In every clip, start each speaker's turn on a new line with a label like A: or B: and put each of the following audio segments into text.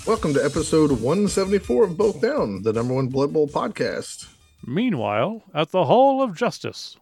A: Welcome to episode 174 of Both Down, the number one Blood Bowl podcast.
B: Meanwhile, at the Hall of Justice.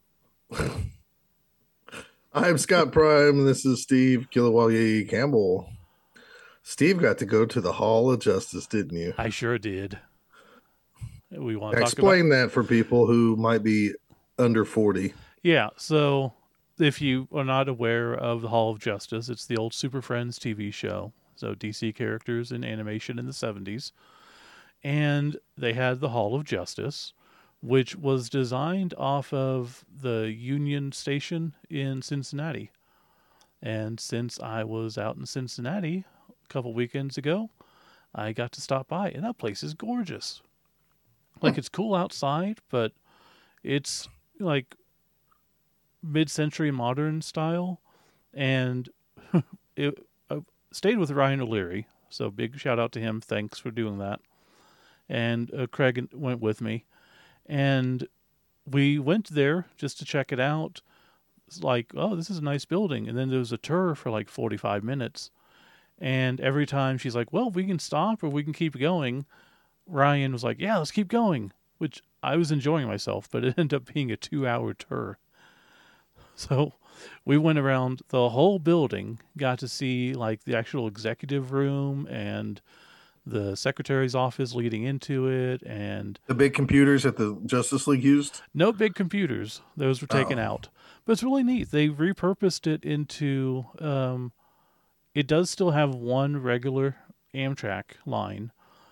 A: I'm Scott Prime, and this is Steve Kilawalye Campbell. Steve got to go to the Hall of Justice, didn't you?
B: I sure did. We want
A: Now,
B: to
A: explain that for people who might be under 40.
B: Yeah, so if you are not aware of the Hall of Justice, it's the old Super Friends TV show. So DC characters in animation in the 70s. And they had the Hall of Justice, which was designed off of the Union Station in Cincinnati. And since I was out in Cincinnati a couple weekends ago, I got to stop by, and that place is gorgeous. Like, it's cool outside, but it's like mid-century modern style. And I stayed with Ryan O'Leary, so big shout out to him. Thanks for doing that. And Craig went with me. And we went there just to check it out. It's like, oh, this is a nice building. And then there was a tour for like 45 minutes. And every time she's like, well, we can stop or we can keep going. Ryan was like, yeah, let's keep going, which I was enjoying myself, but it ended up being a 2-hour tour. So we went around the whole building, got to see like the actual executive room and the secretary's office leading into it, and
A: the big computers that the Justice League used?
B: No big computers. Those were taken out. But it's really neat. They repurposed it into, it does still have one regular Amtrak line,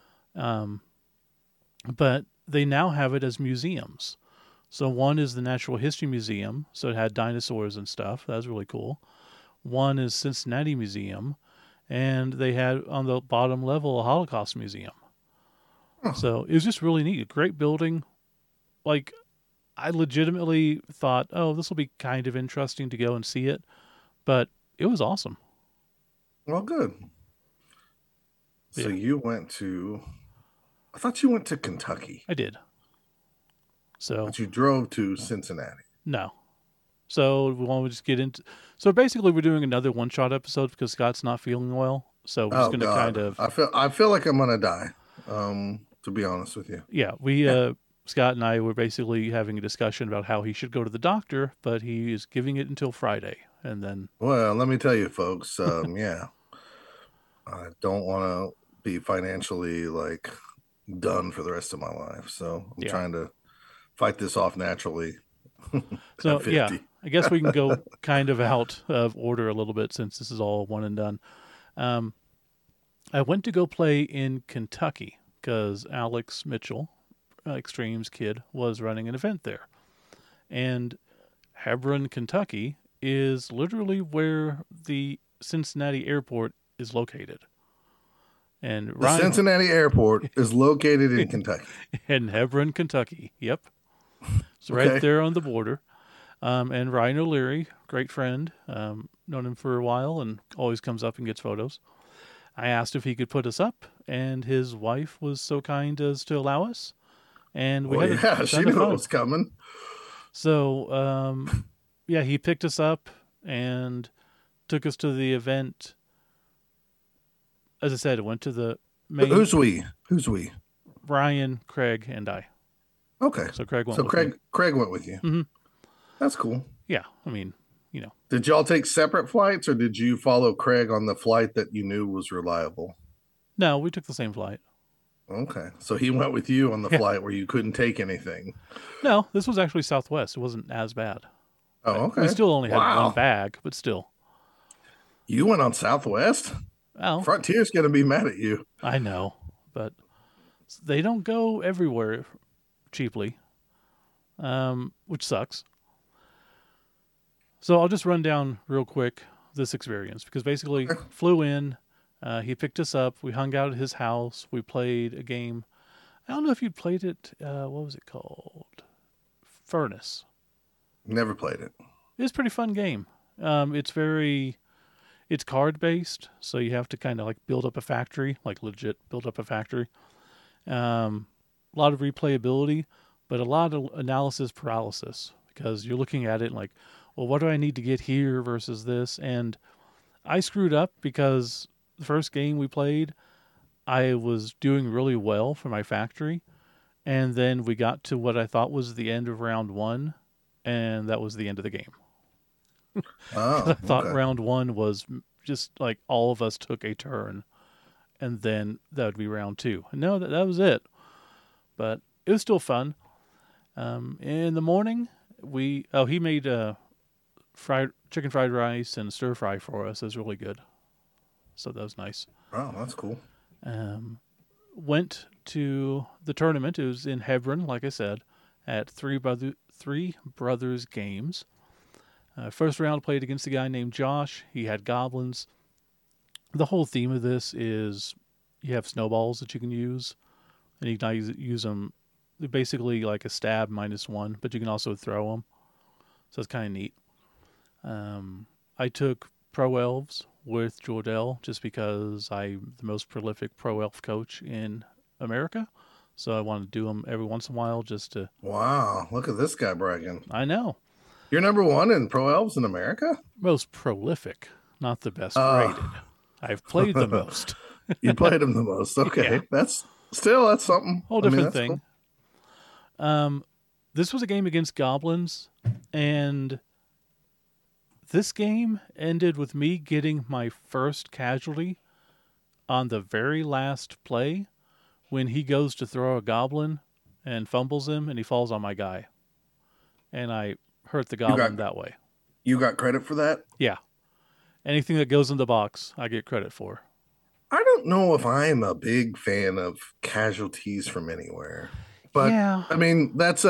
B: but they now have it as museums. So one is the Natural History Museum, so it had dinosaurs and stuff. That was really cool. One is Cincinnati Museum, and they had on the bottom level a Holocaust Museum. So it was just really neat. A great building. Like, I legitimately thought, oh, this will be kind of interesting to go and see it. But it was awesome.
A: Well, good. So
B: Yeah.
A: you went to... I thought you went to Kentucky.
B: I did. So,
A: but you drove to Cincinnati.
B: No. So we want to just get into... So basically we're doing another one-shot episode because Scott's not feeling well. So we're just going to kind of...
A: I feel like I'm going to die, to be honest with you.
B: Yeah, Scott and I were basically having a discussion about how he should go to the doctor, but he is giving it until Friday. And then...
A: Well, let me tell you, folks, yeah. I don't want to be financially, like, done for the rest of my life. So I'm trying to fight this off naturally.
B: So, yeah, I guess we can go kind of out of order a little bit since this is all one and done. I went to go play in Kentucky because Alex Mitchell, Extreme's kid, was running an event there. And Hebron, Kentucky is literally where the Cincinnati airport is located. And
A: the Cincinnati airport is located in Kentucky.
B: In Hebron, Kentucky. Yep. It's right there on the border. And Ryan O'Leary, great friend, known him for a while and always comes up and gets photos. I asked if he could put us up, and his wife was so kind as to allow us. And we
A: she knew it was coming.
B: So, he picked us up and took us to the event. As I said, it went to the main...
A: Who's we?
B: Ryan, Craig, and I.
A: Okay.
B: So Craig went
A: with me. Craig went with you.
B: Mm-hmm.
A: That's cool.
B: Yeah, I mean,
A: Did y'all take separate flights, or did you follow Craig on the flight that you knew was reliable?
B: No, we took the same flight.
A: Okay. So he went with you on the flight where you couldn't take anything.
B: No, this was actually Southwest. It wasn't as bad.
A: Oh, okay.
B: We still only had one bag, but still.
A: You went on Southwest?
B: Oh.
A: Frontier's going to be mad at you.
B: I know, but they don't go everywhere cheaply, which sucks. So I'll just run down real quick this experience because basically flew in, he picked us up, we hung out at his house, we played a game. I don't know if you'd played it. What was it called? Furnace.
A: Never played it.
B: It's a pretty fun game. It's card based, so you have to kind of like build up a factory, like legit build up a factory. A lot of replayability, but a lot of analysis paralysis because you're looking at it like, well, what do I need to get here versus this? And I screwed up because the first game we played, I was doing really well for my factory, and then we got to what I thought was the end of round one, and that was the end of the game. Because I
A: Oh,
B: thought
A: okay.
B: round one was just like all of us took a turn, and then that would be round two. No, that was it. But it was still fun. In the morning, he made fried chicken fried rice and stir fry for us. It was really good. So that was nice.
A: Oh, that's cool.
B: Um, Went to the tournament. It was in Hebron, like I said, at Three Brothers Games. First round played against a guy named Josh. He had goblins. The whole theme of this is you have snowballs that you can use, and you can use them. They're basically like a stab -1, but you can also throw them. So it's kind of neat. I took Pro Elves with Jordell just because I'm the most prolific Pro Elf coach in America. So I want to do them every once in a while just to.
A: Wow, look at this guy bragging.
B: I know.
A: You're number one in Pro Elves in America?
B: Most prolific, not the best
A: Uh,
B: rated. I've played the most.
A: you played him the most.
B: Yeah,
A: Okay. That's something.
B: whole
A: I mean,
B: different
A: that's cool.
B: thing. Um, this was a game against goblins, and this game ended with me getting my first casualty on the very last play when he goes to throw a goblin and fumbles him and he falls on my guy. And I hurt the
A: You got
B: goblin that way.
A: you got credit for that?
B: Yeah. Anything that goes in the box, I get credit for.
A: I don't know if I'm a big fan of casualties from anywhere. But
B: Yeah.
A: I mean, that's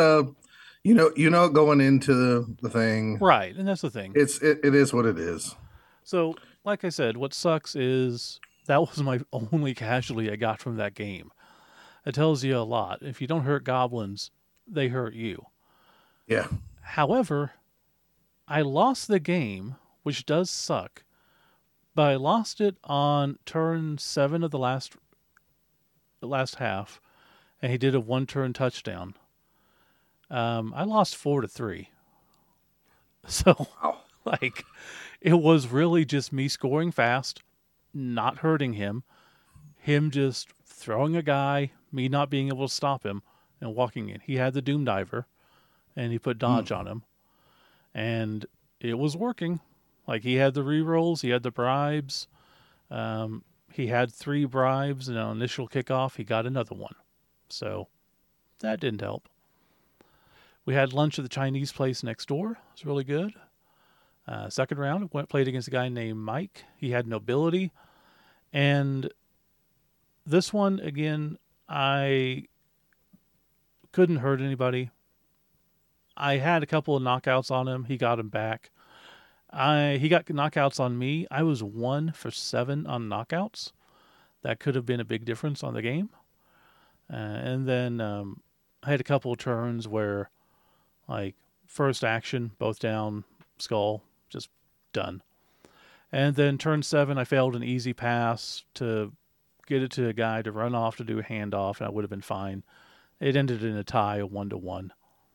A: going into the thing.
B: Right. And that's the thing.
A: It is what it is.
B: So, like I said, what sucks is that was my only casualty I got from that game. It tells you a lot. If you don't hurt goblins, they hurt you.
A: Yeah.
B: However, I lost the game, which does suck, but I lost it on turn 7 of the last half, and he did a one-turn touchdown. I lost 4-3. So,
A: Wow.
B: like, it was really just me scoring fast, not hurting him just throwing a guy, me not being able to stop him, and walking in. He had the Doom Diver, and he put dodge
A: Mm.
B: on him, and it was working. Like, he had the rerolls, he had the bribes. He had 3 bribes, and on initial kickoff, he got another one. So that didn't help. We had lunch at the Chinese place next door. It was really good. Second round, played against a guy named Mike. He had nobility. And this one, again, I couldn't hurt anybody. I had a couple of knockouts on him. He got him back. He got knockouts on me. I was 1 for 7 on knockouts. That could have been a big difference on the game. And then I had a couple of turns where, like, first action, both down, skull, just done. And then turn 7, I failed an easy pass to get it to a guy to run off to do a handoff, and I would have been fine. It ended in a tie, a 1-1.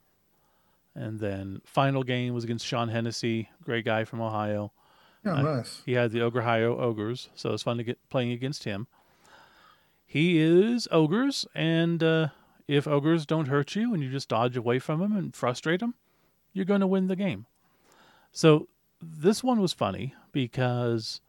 B: And then final game was against Sean Hennessy, great guy from Ohio.
A: Yeah, nice.
B: He had the Ohio Ogres, so it was fun to get playing against him. He is Ogres, and if Ogres don't hurt you and you just dodge away from them and frustrate them, you're going to win the game. So this one was funny because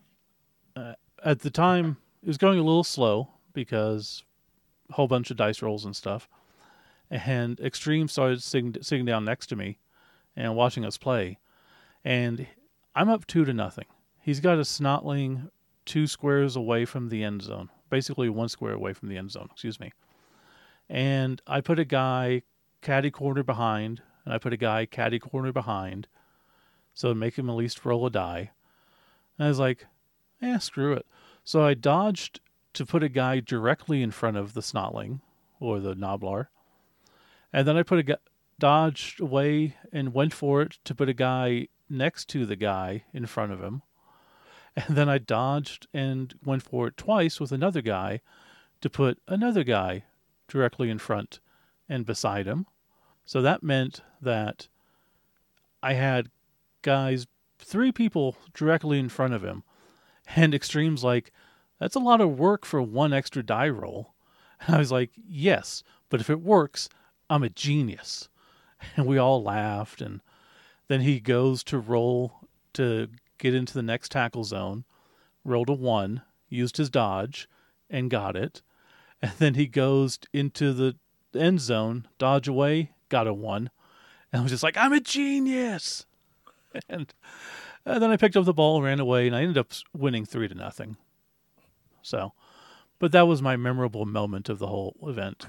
B: at the time it was going a little slow because a whole bunch of dice rolls and stuff. And Extreme started sitting down next to me and watching us play. And I'm up 2-0. He's got a Snotling 2 squares away from the end zone. Basically 1 square away from the end zone, excuse me. And I put a guy caddy corner behind, and I put a guy caddy corner behind, so make him at least roll a die. And I was like, screw it. So I dodged to put a guy directly in front of the Snotling, or the Noblar. And then I dodged away and went for it to put a guy next to the guy in front of him. And then I dodged and went for it twice with another guy to put another guy directly in front and beside him. So that meant that I had 3 people directly in front of him. And Extreme's like, That's a lot of work for one extra die roll. And I was like, yes, but if it works, I'm a genius. And we all laughed. And then he goes to roll to get into the next tackle zone, rolled a 1, used his dodge, and got it. And then he goes into the end zone, dodge away, got a 1. And I was just like, I'm a genius. And then I picked up the ball, ran away, and I ended up winning 3-0. So, but that was my memorable moment of the whole event.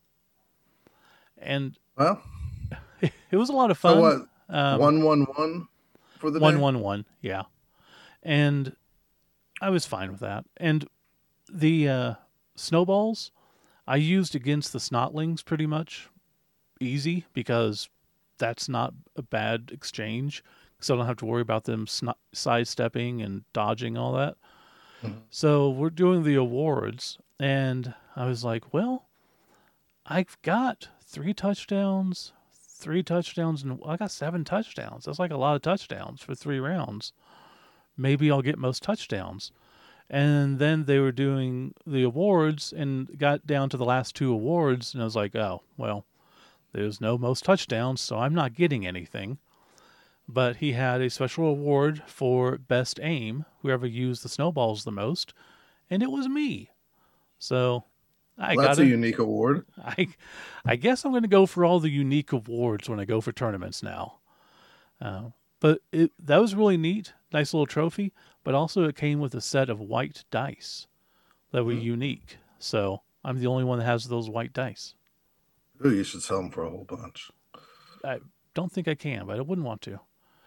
B: And
A: well,
B: it was a lot of fun.
A: So what? 1-1-1 for the
B: 1-1-1, yeah. And I was fine with that. And the snowballs I used against the snotlings pretty much easy because that's not a bad exchange. So I don't have to worry about them sidestepping and dodging all that. Mm-hmm. So we're doing the awards, and I was like, well, I've got 3 touchdowns, and I got 7 touchdowns. That's like a lot of touchdowns for 3 rounds. Maybe I'll get most touchdowns. And then they were doing the awards and got down to the last 2 awards, and I was like, oh, well, there's no most touchdowns, so I'm not getting anything. But he had a special award for best aim, whoever used the snowballs the most, and it was me. So
A: that's a unique award.
B: I guess I'm going to go for all the unique awards when I go for tournaments now. But that was really neat. Nice little trophy. But also it came with a set of white dice that were unique. So I'm the only one that has those white dice.
A: Ooh, you should sell them for a whole bunch.
B: I don't think I can, but I wouldn't want to.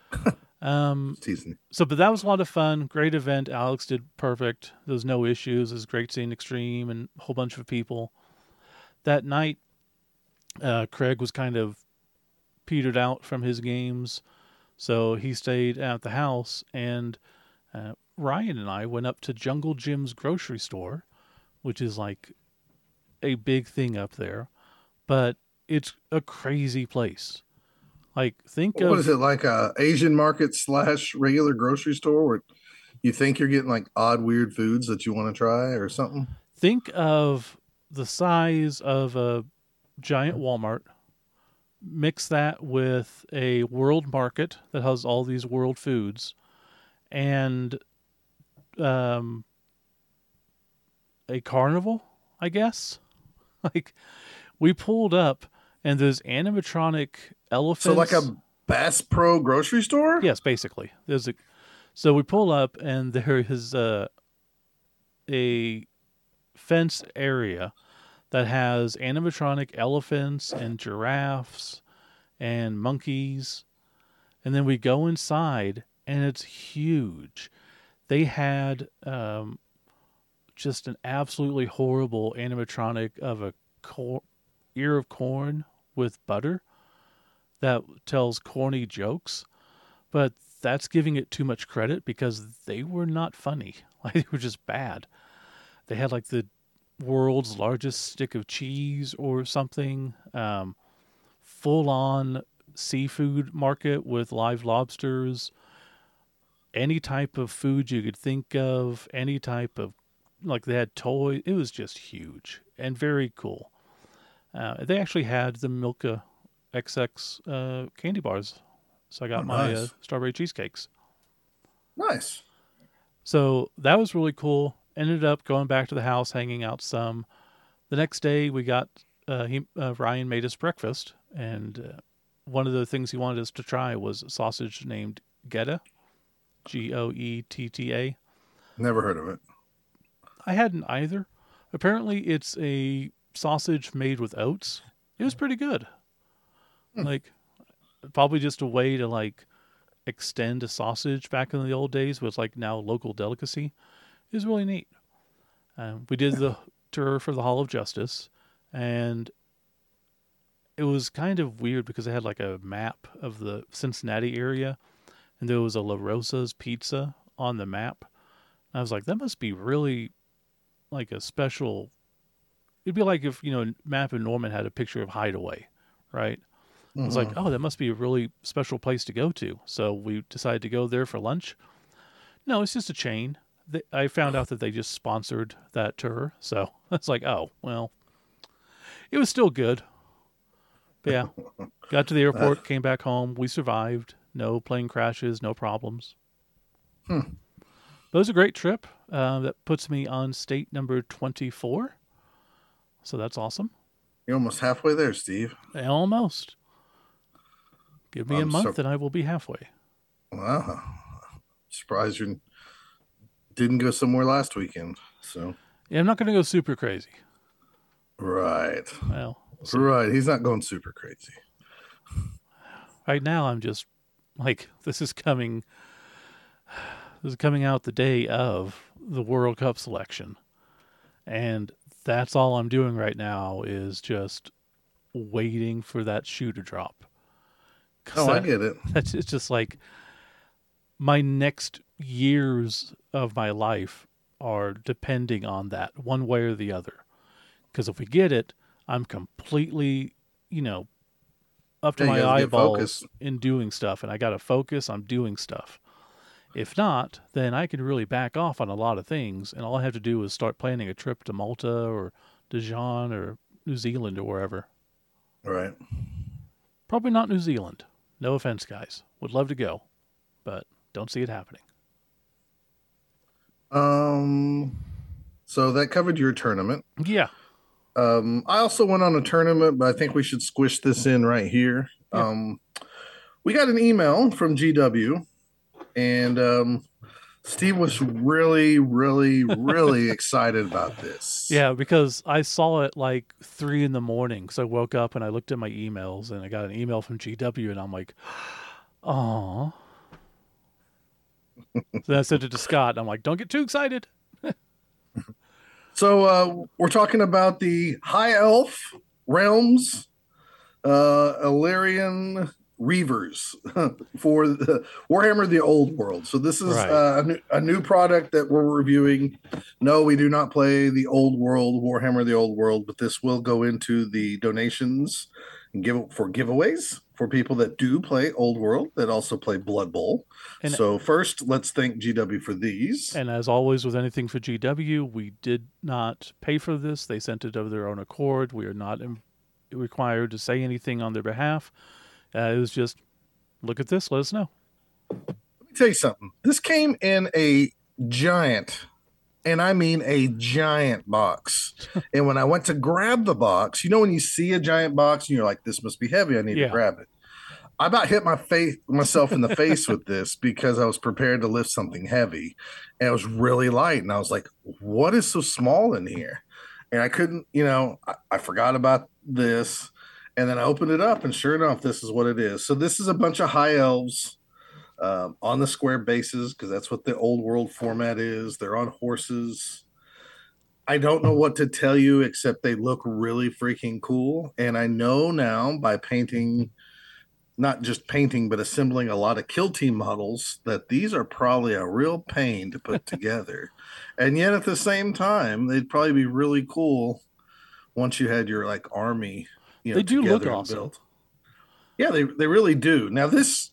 A: Teasing.
B: So, but that was a lot of fun. Great event. Alex did perfect. There was no issues. It was great seeing Extreme and a whole bunch of people. That night, Craig was kind of petered out from his games, so he stayed at the house, and Ryan and I went up to Jungle Jim's grocery store, which is like a big thing up there, but it's a crazy place. Like,
A: what is it, like a Asian market / regular grocery store where you think you're getting like odd, weird foods that you want to try or something?
B: Think of the size of a giant Walmart. Mix that with a world market that has all these world foods, and a carnival, I guess. Like, we pulled up, and there's animatronic elephants.
A: So like a Bass Pro grocery store?
B: Yes, basically. So we pull up, and there is a fence area that has animatronic elephants and giraffes and monkeys. And then we go inside, and it's huge. They had just an absolutely horrible animatronic of a ear of corn with butter that tells corny jokes, but that's giving it too much credit because they were not funny. Like, they were just bad. They had like the world's largest stick of cheese or something, full on seafood market with live lobsters, any type of food you could think of, any type of, like, they had toys. It was just huge and very cool. They actually had the Milka XX candy bars. So I got my strawberry cheesecakes.
A: Nice.
B: So that was really cool. Ended up going back to the house, hanging out some. The next day we got, Ryan made us breakfast. And one of the things he wanted us to try was a sausage named Goetta. Goetta.
A: Never heard of it.
B: I hadn't either. Apparently it's a sausage made with oats. It was pretty good. Like, probably just a way to like extend a sausage back in the old days, was like now local delicacy. It was really neat. We did the tour for the Hall of Justice, and it was kind of weird because they had like a map of the Cincinnati area, and there was a La Rosa's Pizza on the map. And I was like, that must be really like a special. It'd be like if, map of Norman had a picture of Hideaway, right? I was like, oh, that must be a really special place to go to. So we decided to go there for lunch. No, it's just a chain. I found out that they just sponsored that tour, so it's like, oh well, it was still good. But yeah, got to the airport, came back home. We survived. No plane crashes, no problems.
A: Hmm.
B: But it was a great trip. That puts me on state number 24. So that's awesome.
A: You're almost halfway there, Steve.
B: Almost. Give me a
A: I'm
B: month
A: so
B: and I will be halfway.
A: wow. Surprised you didn't go somewhere last weekend. So
B: Yeah, I'm not going to go super crazy.
A: right,
B: Well, we'll see.
A: right. He's not going super crazy.
B: Right now, I'm just like, this is coming. This is coming out the day of the World Cup selection. And that's all I'm doing right now is just waiting for that shoe to drop.
A: Oh, I get it.
B: That's it's just like my next years of my life are depending on that one way or the other. Because if we get it, I'm completely, up to
A: Yeah, you
B: my
A: got to get
B: eyeballs
A: focused.
B: in doing stuff, and I got to focus on doing stuff. If not, then I can really back off on a lot of things, and all I have to do is start planning a trip to Malta or Dijon or New Zealand or wherever.
A: Right.
B: Probably not New Zealand. No offense, guys. Would love to go, but don't see it happening.
A: Um. So that covered your tournament.
B: Yeah,
A: I also went on a tournament, but I think we should squish this in right here.
B: yeah,
A: We got an email from GW, and Steve was really, really, really excited about this.
B: yeah. Because I saw it like 3 a.m. So I woke up and I looked at my emails, and I got an email from GW, and I'm like, "Aw." So I sent it to Scott. And I'm like, "Don't get too excited."
A: So we're talking about the High Elf Realms Illyrian Reavers for the Warhammer the Old World. So this is
B: Right.
A: a new product that we're reviewing. No, we do not play the Old World, Warhammer the Old World, but this will go into the donations and giveaways for people that do play Old World, that also play Blood Bowl.
B: And
A: So first, let's thank GW for these.
B: And as always with anything for GW, we did not pay for this. They sent it of their own accord. We are not required to say anything on their behalf. It was just, look at this, let us know.
A: Let me tell you something. This came in a giant, and I mean a giant box. And when I went to grab the box, when you see a giant box and you're like, this must be heavy, I need to grab it. I about hit myself in the face with this because I was prepared to lift something heavy, and it was really light. And I was like, what is so small in here? And I couldn't, I forgot about this. And then I opened it up, and sure enough, this is what it is. So this is a bunch of high elves on the square bases, because that's what the Old World format is. They're on horses. I don't know what to tell you except they look really freaking cool. And I know now by painting, not just painting, but assembling a lot of kill team models, that these are probably a real pain to put together. And yet at the same time, they'd probably be really cool once you had your like army,
B: they do look awesome. Built.
A: Yeah, they really do. Now this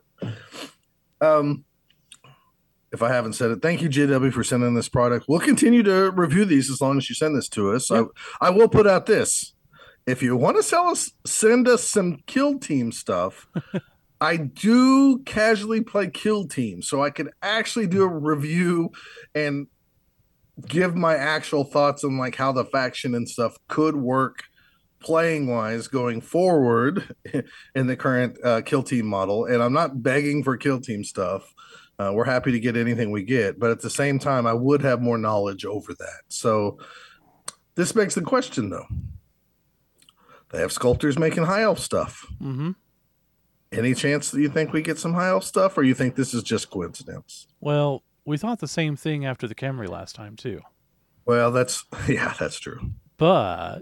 A: if I haven't said it, thank you, JW, for sending this product. We'll continue to review these as long as you send this to us. Yep. I will put out this. If you want to send us some kill team stuff. I do casually play kill team, so I could actually do a review and give my actual thoughts on like how the faction and stuff could work playing wise going forward in the current kill team model. And I'm not begging for kill team stuff. We're happy to get anything we get, but at the same time, I would have more knowledge over that. So this begs the question, though. They have sculptors making high elf stuff.
B: Mm-hmm.
A: Any chance that you think we get some high elf stuff, or you think this is just coincidence?
B: Well, we thought the same thing after the Khemri last time, too.
A: Well, that's true.
B: But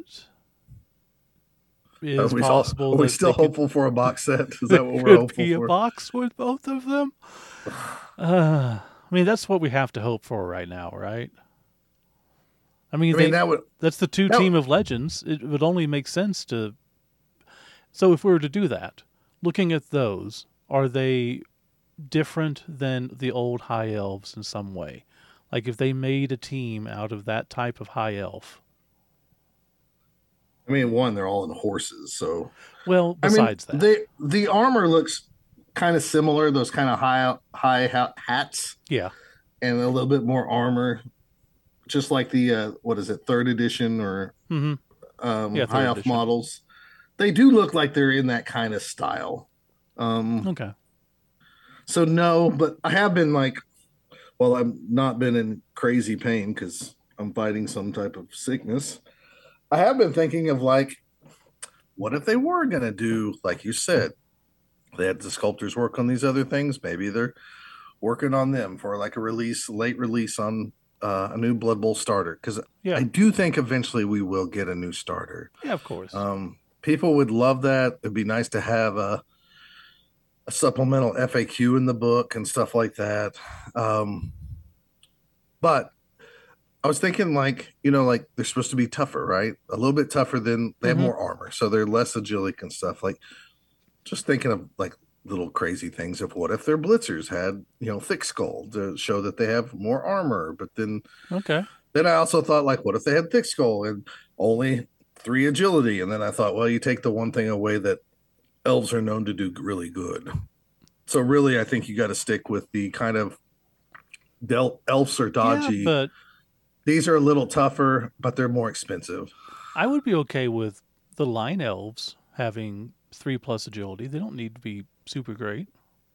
B: it's possible.
A: Are we still hopeful for a box set? Is that what we're hopeful for?
B: Could be a box with both of them? I mean, that's what we have to hope for right now, right? I mean, that's the team of legends. It would only make sense to. So if we were to do that, looking at those, are they different than the old high elves in some way? Like if they made a team out of that type of high elf.
A: I mean, one, they're all in horses, so
B: Well,
A: I mean,
B: besides that.
A: the armor looks kind of similar, those kind of hats
B: Yeah.
A: and a little bit more armor, just like the what is it, third edition or
B: Mm-hmm. Yeah,
A: high
B: third
A: elf
B: edition.
A: models. They do look like they're in that kind of style.
B: Okay.
A: So no, but I have been like, well, I've not been in crazy pain because I'm fighting some type of sickness. I have been thinking of like, what if they were gonna do like you said? They had the sculptors work on these other things. Maybe they're working on them for like a release, late release on a new Blood Bowl starter. Because
B: Yeah.
A: I do think eventually we will get a new starter.
B: Yeah, of course.
A: People would love that. It'd be nice to have a supplemental FAQ in the book and stuff like that. But I was thinking, like, like they're supposed to be tougher, right? A little bit tougher than they have
B: Mm-hmm.
A: more armor, so they're less agilic and stuff. Like, just thinking of like little crazy things of what if their blitzers had, thick skull to show that they have more armor. But
B: Okay.
A: then I also thought, like, what if they had thick skull and only 3 agility? And then I thought, well, you take the one thing away that elves are known to do really good. So really, I think you got to stick with the kind of elves are dodgy.
B: Yeah, but
A: These are a little tougher, but they're more expensive.
B: I would be okay with the line elves having 3+ agility. They don't need to be super great.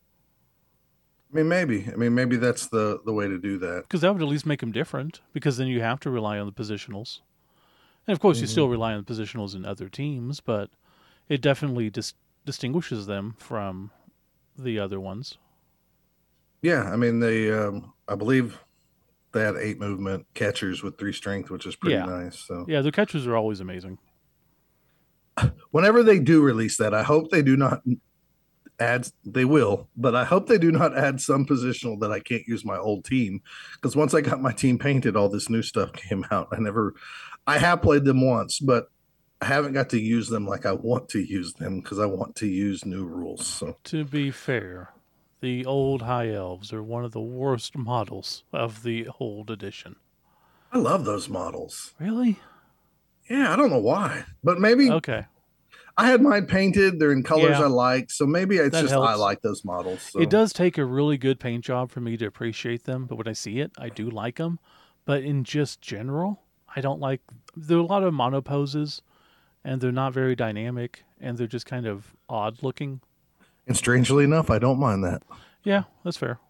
A: Maybe that's the way to do that.
B: Because that would at least make them different. Because then you have to rely on the positionals. And of course, you still rely on the positionals in other teams, but it definitely distinguishes them from the other ones.
A: Yeah, I mean they. I believe they had 8 movement catchers with 3 strength, which is pretty nice. So
B: yeah, the catchers are always amazing.
A: whenever they do release that, I hope they do not add. They will, but I hope they do not add some positional that I can't use my old team. Because once I got my team painted, all this new stuff came out. I have played them once, but I haven't got to use them like I want to use them because I want to use new rules. So
B: To be fair, the old high elves are one of the worst models of the old edition.
A: I love those models.
B: Really?
A: Yeah, I don't know why, but maybe
B: Okay.
A: I had mine painted. They're in colors
B: Yeah.
A: I like, so maybe it's
B: That
A: just I
B: helps.
A: like those models. So.
B: It does take a really good paint job for me to appreciate them, but when I see it, I do like them. But in just general, I don't like. There are a lot of mono poses, and they're not very dynamic, and they're just kind of odd looking.
A: And strangely enough, I don't mind that.
B: Yeah, that's fair.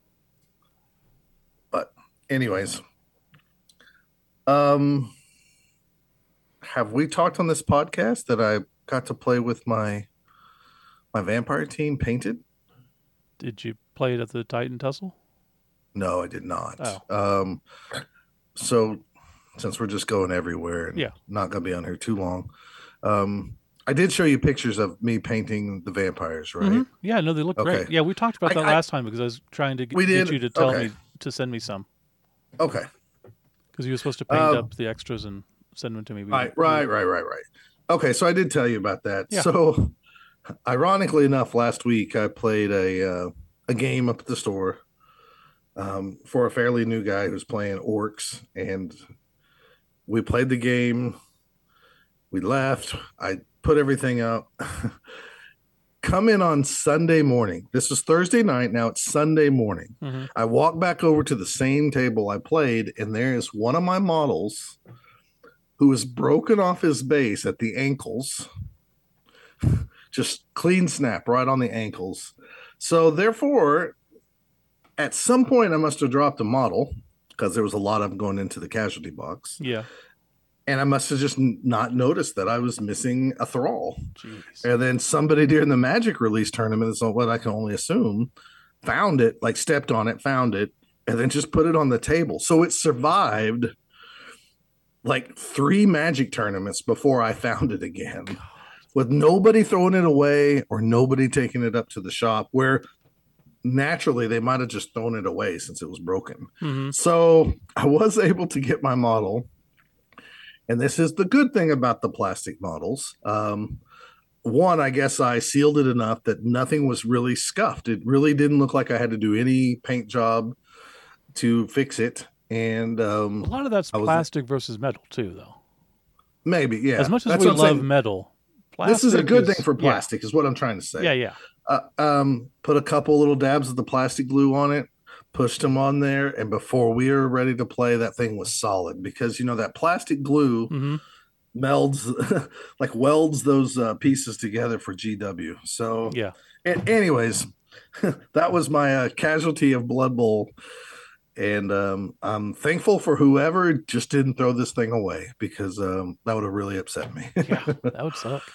A: But anyways, um, have we talked on this podcast that I got to play with my vampire team painted?
B: Did you play it at the Titan Tussle?
A: No, I did not.
B: Oh.
A: So since we're just going everywhere and
B: Yeah.
A: not going to be on here too long, I did show you pictures of me painting the vampires, right?
B: Mm-hmm. Yeah, no, they look great.
A: Okay.
B: Yeah, we talked about that last time because I was trying to
A: We did?
B: get you to tell
A: Okay.
B: me to send me some
A: Okay.
B: because you were supposed to paint up the extras and send them to me.
A: Right. Okay, so I did tell you about that.
B: Yeah.
A: So, ironically enough, last week I played a game up at the store for a fairly new guy who's playing orcs, and we played the game. We left. I put everything up. Come in on Sunday morning. This was Thursday night. Now it's Sunday morning.
B: Mm-hmm.
A: I walk back over to the same table I played, and there is one of my models who is broken off his base at the ankles, just clean snap right on the ankles. So therefore, at some point, I must have dropped a model because there was a lot of them going into the casualty box.
B: Yeah.
A: And I must have just not noticed that I was missing a thrall.
B: Jeez.
A: And then somebody during the Magic release tournament, is what I can only assume, found it, like stepped on it, found it, and then just put it on the table. So it survived like 3 Magic tournaments before I found it again, with nobody throwing it away or nobody taking it up to the shop, where naturally they might have just thrown it away since it was broken.
B: Mm-hmm.
A: So I was able to get my model. And this is the good thing about the plastic models. One, I guess I sealed it enough that nothing was really scuffed. It really didn't look like I had to do any paint job to fix it. And
B: A lot of that's
A: I was
B: plastic versus metal too, though.
A: maybe,
B: As
A: yeah.
B: much as
A: That's
B: we
A: what I'm
B: love
A: saying.
B: metal,
A: This is a
B: plastic
A: good thing
B: is
A: for
B: yeah,
A: plastic, is what I'm trying to say.
B: yeah.
A: Put a couple little dabs of the plastic glue on it, pushed them on there, and before we were ready to play, that thing was solid because that plastic glue
B: Mm-hmm.
A: melds, like welds those pieces together for GW. So,
B: Yeah.
A: anyways, that was my casualty of Blood Bowl. And I'm thankful for whoever just didn't throw this thing away because that would have really upset me.
B: Yeah. That would suck.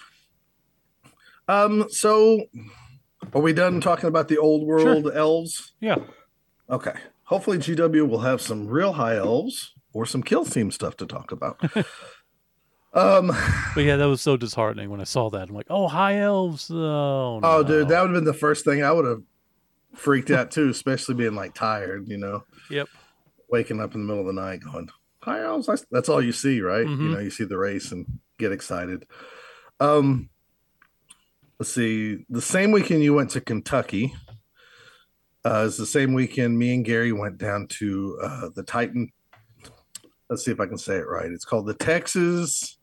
A: So are we done talking about the old
B: Sure.
A: world elves?
B: Yeah.
A: Okay. Hopefully GW will have some real high elves or some kill team stuff to talk about. Um
B: But yeah, that was so disheartening when I saw that. I'm like, oh, high elves. Oh
A: oh dude, that
B: no.
A: would have been the first thing I would have freaked out too, especially being like tired,
B: Yep.
A: waking up in the middle of the night going, high elves, that's all you see, right?
B: Mm-hmm.
A: You see the race and get excited. Um let's see. The same weekend you went to Kentucky, is the same weekend me and Gary went down to the Titan. Let's see if I can say it right. It's called the Texas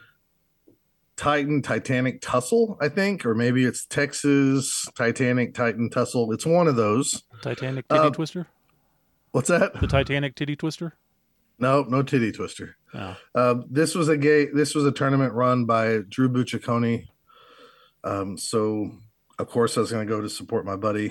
A: Titanic Tussle, I think, or maybe it's Texas Titan Tussle. It's one of those.
B: Titanic titty
A: Uh,
B: twister.
A: what's that?
B: The Titanic titty twister.
A: No, no titty twister.
B: Oh.
A: This was a tournament run by Drew Bucciaconi. So of course I was going to go to support my buddy.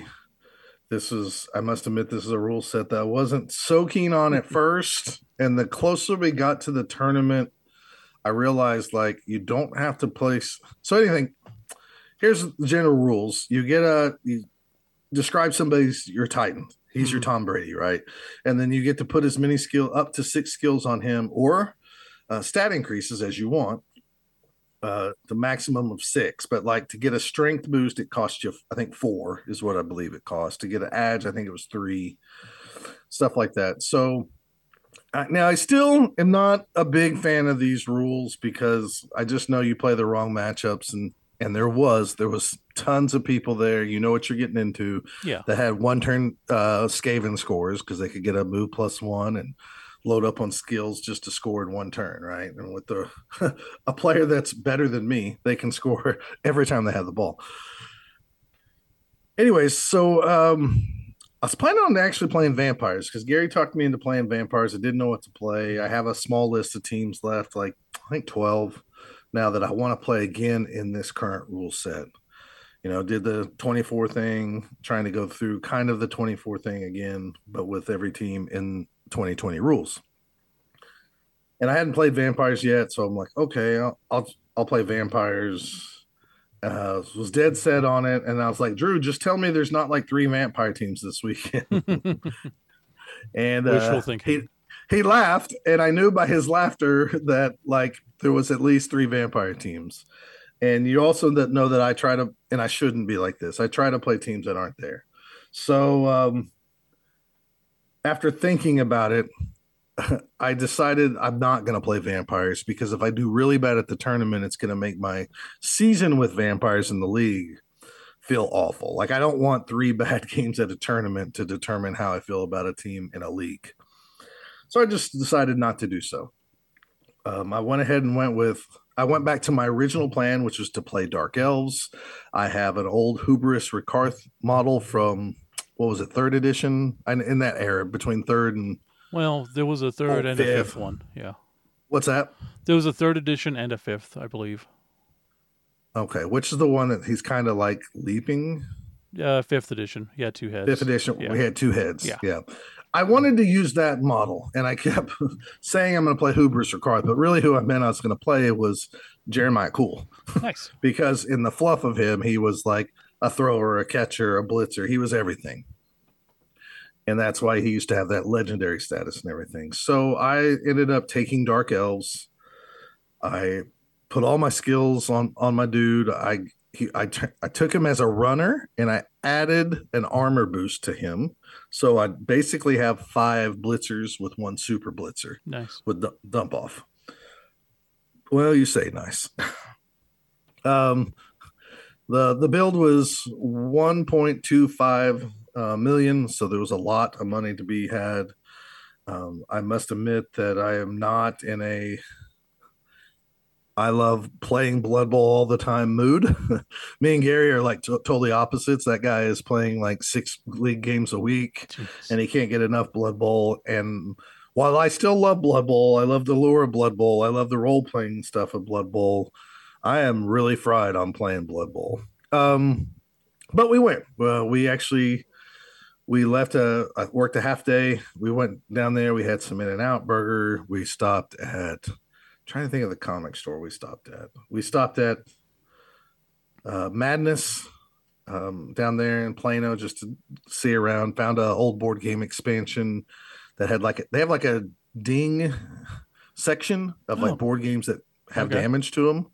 A: I must admit, this is a rule set that I wasn't so keen on at first. And the closer we got to the tournament, I realized like you don't have to place. So anything, here's the general rules. You describe your Titan. He's your Tom Brady, right? And then you get to put as many up to 6 skills on him or stat increases as you want. The maximum of 6, but like to get a strength boost, it costs you, I think 4 is what I believe it costs. To get an edge, I think it was 3, stuff like that. So now I still am not a big fan of these rules because I just know you play the wrong matchups, and there was tons of people there. You know what you're getting into.
B: Yeah.
A: That had one turn Skaven scores because they could get a move +1 and load up on skills just to score in one turn, right? And with a player that's better than me, they can score every time they have the ball. Anyways, so I was planning on actually playing vampires because Gary talked me into playing vampires. I didn't know what to play. I have a small list of teams left, like I think 12 now that I want to play again in this current rule set. Did the 24 thing, trying to go through kind of the 24 thing again, but with every team in 2020 rules. And I hadn't played vampires yet, so I'm like, okay, I'll play vampires. Was dead set on it, and I was like, Drew, just tell me there's not like 3 vampire teams this weekend. And
B: Wishful thinking.
A: he laughed, and I knew by his laughter that like there was at least 3 vampire teams. And you also know that I try to, and I shouldn't be like this, I try to play teams that aren't there. So after thinking about it, I decided I'm not going to play vampires because if I do really bad at the tournament, it's going to make my season with vampires in the league feel awful. Like I don't want 3 bad games at a tournament to determine how I feel about a team in a league. So I just decided not to do so. I went ahead and I went back to my original plan, which was to play Dark Elves. I have an old Hubris Ricarth model from, what was it, 3rd edition? In that era, between 3rd and...
B: Well, there was a 3rd and a 5th one. Yeah.
A: What's that?
B: There was a 3rd edition and a 5th, I believe.
A: Okay, which is the one that he's kind of like leaping?
B: 5th edition. He had 2 heads.
A: 5th edition,
B: yeah.
A: We had 2 heads.
B: Yeah.
A: Yeah. I wanted to use that model, and I kept saying I'm going to play Hubris or Carth, but really who I meant I was going to play was Jeremiah Cool.
B: Nice.
A: Because in the fluff of him, he was like a thrower, a catcher, a blitzer. He was everything. And that's why he used to have that legendary status and everything. So I ended up taking Dark Elves. I put all my skills on my dude. I took him as a runner, and I added an armor boost to him. So I basically have 5 blitzers with 1 super blitzer.
B: Nice.
A: With dump off. Well, you say nice. The build was 1.25 million, so there was a lot of money to be had. I must admit that I am not in a I love playing Blood Bowl all the time mood. Me and Gary are like totally opposites. That guy is playing like 6 league games a week
B: Jeez.
A: and he can't get enough Blood Bowl. And while I still love Blood Bowl, I love the lure of Blood Bowl, I love the role playing stuff of Blood Bowl. I am really fried on playing Blood Bowl. Um, but we went. We actually we left I worked a half day. We went down there. We had some In-N-Out burger. We stopped at trying to think of the comic store we stopped at. We stopped at Madness down there in Plano just to see around. Found an old board game expansion that had they have like a ding section of like
B: Oh,
A: board games that have
B: okay.
A: damage to them.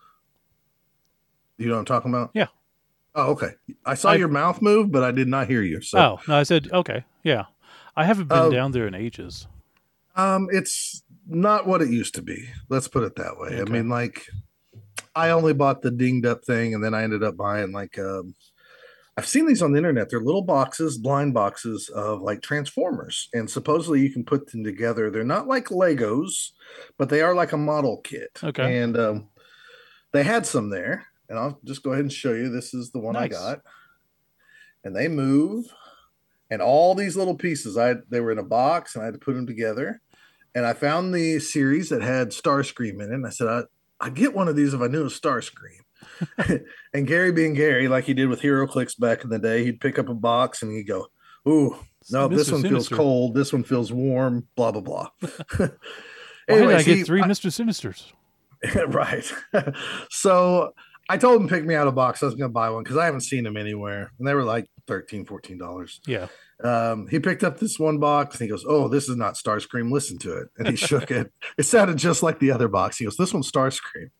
A: You know what I'm talking about?
B: Yeah.
A: Oh, okay. I saw
B: I've
A: your mouth move, but I did not hear you. So,
B: Oh, no, I said okay. Yeah. I haven't been
A: uh,
B: down there in ages.
A: it's not what it used to be. Let's put it that way. I
B: Okay.
A: mean, like, I only bought the dinged up thing, and then I ended up buying like I've seen these on the internet. They're little boxes, blind boxes of like Transformers, and supposedly you can put them together. They're not like Legos, but they are like a model kit.
B: Okay.
A: And they had some there, and I'll just go ahead and show you. This is the one I
B: Nice.
A: got, and they move, and all these little pieces. They were in a box, and I had to put them together. And I found the series that had Starscream in it. And I said, I'd get one of these if I knew it was Starscream. And Gary being Gary, like he did with HeroClix back in the day, he'd pick up a box and he'd go, "Ooh, no, this
B: Mr.
A: one feels
B: Sinister.
A: cold. This one feels warm, blah, blah, blah."
B: Why did
A: Anyway,
B: I get
A: see,
B: three Mr. Sinisters?
A: right. So I told him to pick me out a box. I was going to buy one because I haven't seen them anywhere. And they were like $13, $14.
B: Yeah.
A: He picked up this one box and he goes, "Oh, this is not Starscream. Listen to it." And he shook it. It sounded just like the other box. He goes, "This one's Starscream."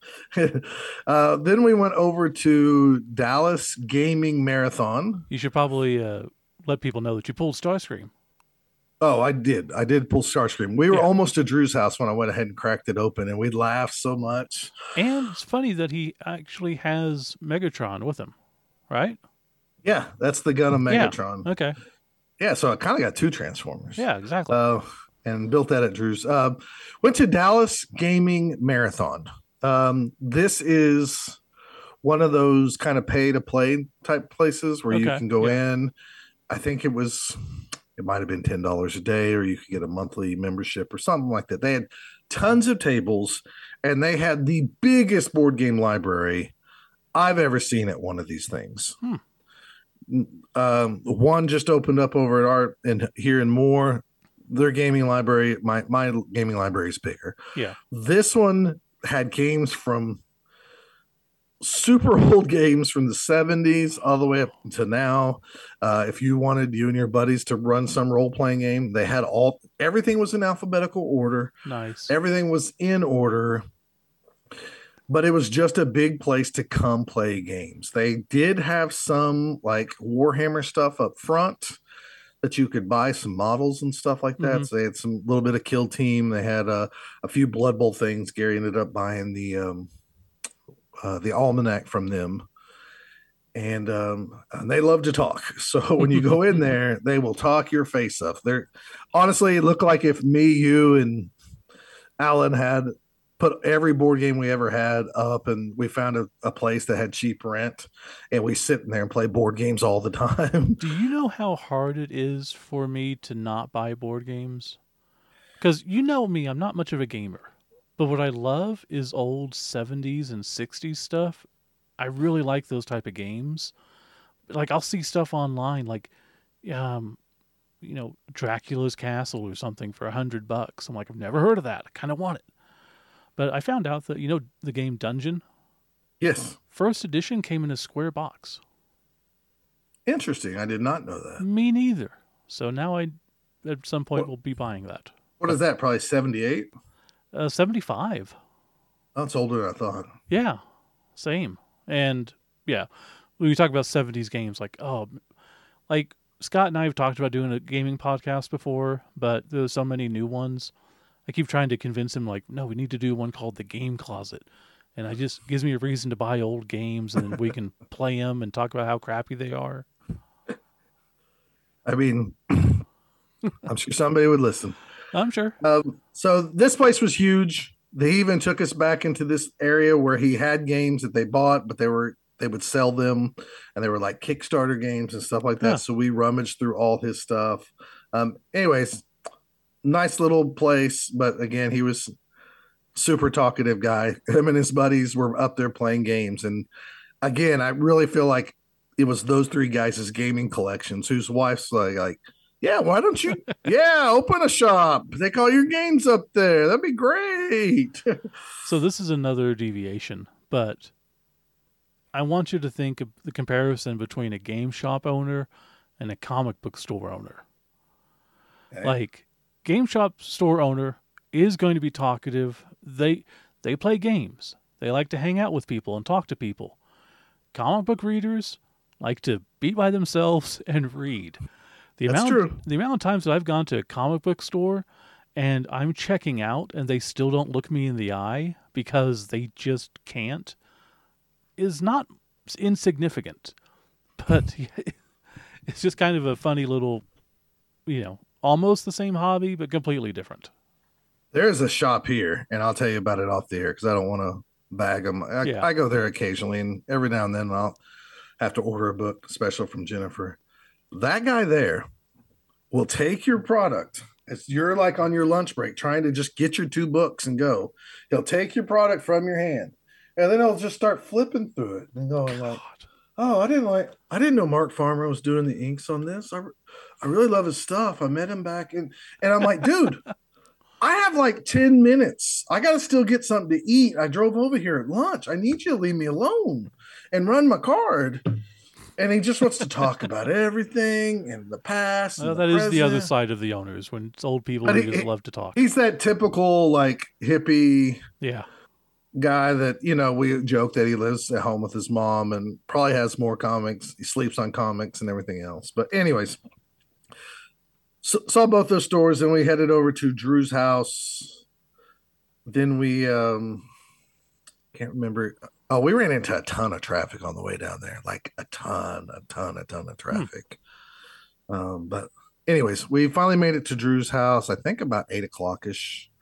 A: Then we went over to Dallas Gaming Marathon.
B: You should probably let people know that you pulled Starscream.
A: Oh, I did. I did pull Starscream. We were
B: Yeah.
A: almost to Drew's house when I went ahead and cracked it open, and we laughed so much.
B: And it's funny that he actually has Megatron with him, right?
A: Yeah, that's the gun of
B: Yeah.
A: Megatron.
B: Okay.
A: Yeah, so I kind of got two Transformers.
B: Yeah, exactly.
A: And built that at Drew's. Went to Dallas Gaming Marathon. This is one of those kind of pay to play type places where you
B: Okay.
A: can go
B: Yeah.
A: in. I think it might have been $10 a day, or you could get a monthly membership or something like that. They had tons of tables, and they had the biggest board game library I've ever seen at one of these things.
B: Hmm.
A: One just opened up over at Art and here in Moore. Their gaming library, my gaming library is bigger.
B: Yeah.
A: This one had games from super old games from the 70s all the way up to now. If you wanted you and your buddies to run some role playing game, they had everything was in alphabetical order,
B: Nice.
A: everything was in order, but it was just a big place to come play games. They did have some like Warhammer stuff up front that you could buy, some models and stuff like that.
B: Mm-hmm.
A: So they had some little bit of Kill Team. They had a few Blood Bowl things. Gary ended up buying the almanac from them, and they love to talk. So when you go in there, they will talk your face off. They're honestly, it looked like if me, you, and Alan had put every board game we ever had up, and we found a place that had cheap rent, and we sit in there and play board games all the time.
B: Do you know how hard it is for me to not buy board games? Because you know me, I'm not much of a gamer. But what I love is old 70s and 60s stuff. I really like those type of games. Like I'll see stuff online like um Dracula's Castle or something for $100. I'm like, I've never heard of that. I kind of want it. But I found out that the game Dungeon
A: Yes,
B: first edition came in a square box.
A: interesting. I did not know that.
B: Me neither. So now I at some point
A: What
B: will be buying that.
A: what is
B: But
A: that? Probably 78.
B: 75.
A: That's older than I thought.
B: Yeah, same. And yeah, when we talk about 70s games, like Scott and I have talked about doing a gaming podcast before, but there's so many new ones. I keep trying to convince him, like, no, we need to do one called the Game Closet. And I just gives me a reason to buy old games and we can play them and talk about how crappy they are.
A: I mean, I'm sure somebody would listen.
B: I'm sure.
A: So this place was huge. They even took us back into this area where he had games that they bought, but they would sell them, and they were like Kickstarter games and stuff like that.
B: Huh.
A: So we rummaged through all his stuff. Anyways, nice little place, but again, he was super talkative guy. Him and his buddies were up there playing games, and again, I really feel like it was those three guys' gaming collections. Whose wife's like, yeah, why don't you? Yeah, open a shop. Take all your games up there. That'd be great.
B: So this is another deviation, but I want you to think of the comparison between a game shop owner and a comic book store owner.
A: Okay.
B: Like, game shop store owner is going to be talkative. They play games. They like to hang out with people and talk to people. Comic book readers like to be by themselves and read.
A: That's true.
B: The amount of times that I've gone to a comic book store and I'm checking out and they still don't look me in the eye because they just can't is not insignificant. But it's just kind of a funny little, almost the same hobby but completely different.
A: There's a shop here, and I'll tell you about it off the air because I don't want to bag them.
B: Yeah.
A: I go there occasionally, and every now and then I'll have to order a book special from Jennifer. That guy there will take your product. As you're like on your lunch break trying to just get your two books and go. He'll take your product from your hand, and then he'll just start flipping through it and going like, "Oh, I didn't know Mark Farmer was doing the inks on this. I really love his stuff. I met him back in," and I'm like, dude, I have like 10 minutes. I got to still get something to eat. I drove over here at lunch. I need you to leave me alone and run my card. And he just wants to talk about everything and the past.
B: Well,
A: And
B: that
A: the
B: is the other
A: present.
B: side of the owners. When it's old people
A: But
B: who just love to talk.
A: he's that typical like hippie
B: Yeah.
A: guy that, we joke that he lives at home with his mom and probably has more comics. He sleeps on comics and everything else. But anyways, saw both those stores and we headed over to Drew's house. Then we can't remember. Oh, we ran into a ton of traffic on the way down there, like a ton of
B: Hmm.
A: traffic. But anyways, we finally made it to Drew's house. I think about 8 o'clock ish.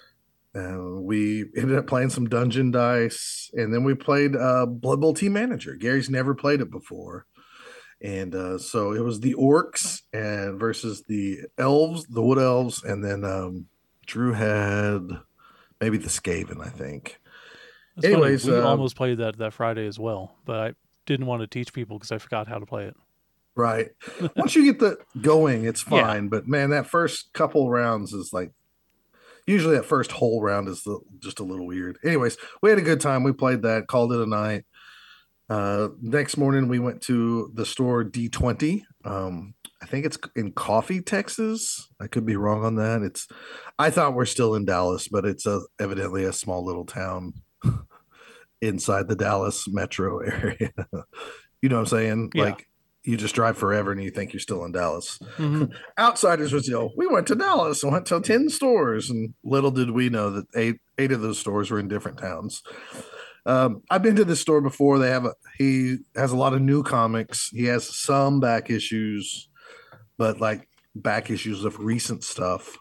A: We ended up playing some Dungeon Dice, and then we played Blood Bowl Team Manager. Gary's never played it before, and so it was the orcs and versus the elves, the wood elves, and then Drew had maybe the Skaven, I think.
B: It's funny.
A: Anyways,
B: We almost played that Friday as well, but I didn't want to teach people because I forgot how to play it.
A: right. Once you get the going, it's
B: Yeah.
A: fine. But man, that first couple rounds is like usually that first whole round is just a little weird. Anyways, we had a good time. We played that, called it a night. Next morning we went to the store D20. I think it's in Coffee, Texas. I could be wrong on that. I thought we're still in Dallas, but it's evidently a small little town inside the Dallas metro area. You know what I'm saying?
B: Yeah.
A: Like you just drive forever and you think you're still in Dallas.
B: Mm-hmm.
A: Outsiders would say, we went to Dallas and went to 10 stores. And little did we know that eight of those stores were in different towns. I've been to this store before. He has a lot of new comics. He has some back issues, but like back issues of recent stuff.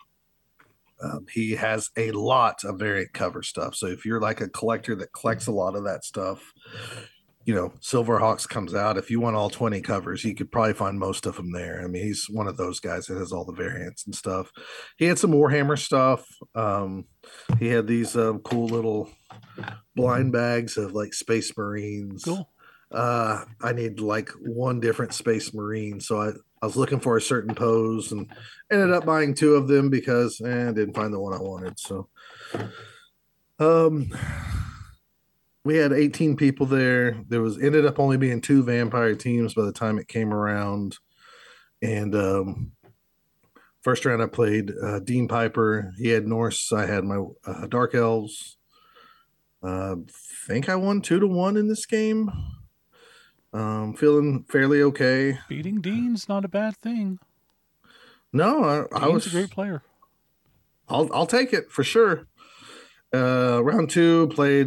A: He has a lot of variant cover stuff. So if you're like a collector that collects a lot of that stuff, Silverhawks comes out. If you want all 20 covers, you could probably find most of them there. I mean, he's one of those guys that has all the variants and stuff. He had some Warhammer stuff. He had these cool little blind bags of like Space Marines.
B: Cool.
A: I need like one different Space Marine. So I was looking for a certain pose and ended up buying two of them because I didn't find the one I wanted. So, we had 18 people there. There ended up only being two vampire teams by the time it came around. And first round I played Dean Piper. He had Norse. I had my Dark Elves. Think I won 2-1 in this game. Feeling fairly okay.
B: Beating Dean's not a bad thing.
A: No, I was
B: a great player.
A: I'll take it for sure. Round two played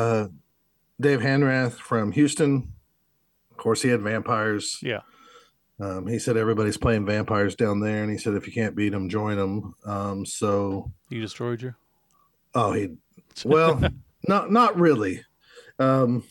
A: Dave Hanrath from Houston. Of course, he had vampires.
B: Yeah.
A: He said everybody's playing vampires down there, and he said if you can't beat them, join them.
B: He destroyed you.
A: Oh, well, not really. Um,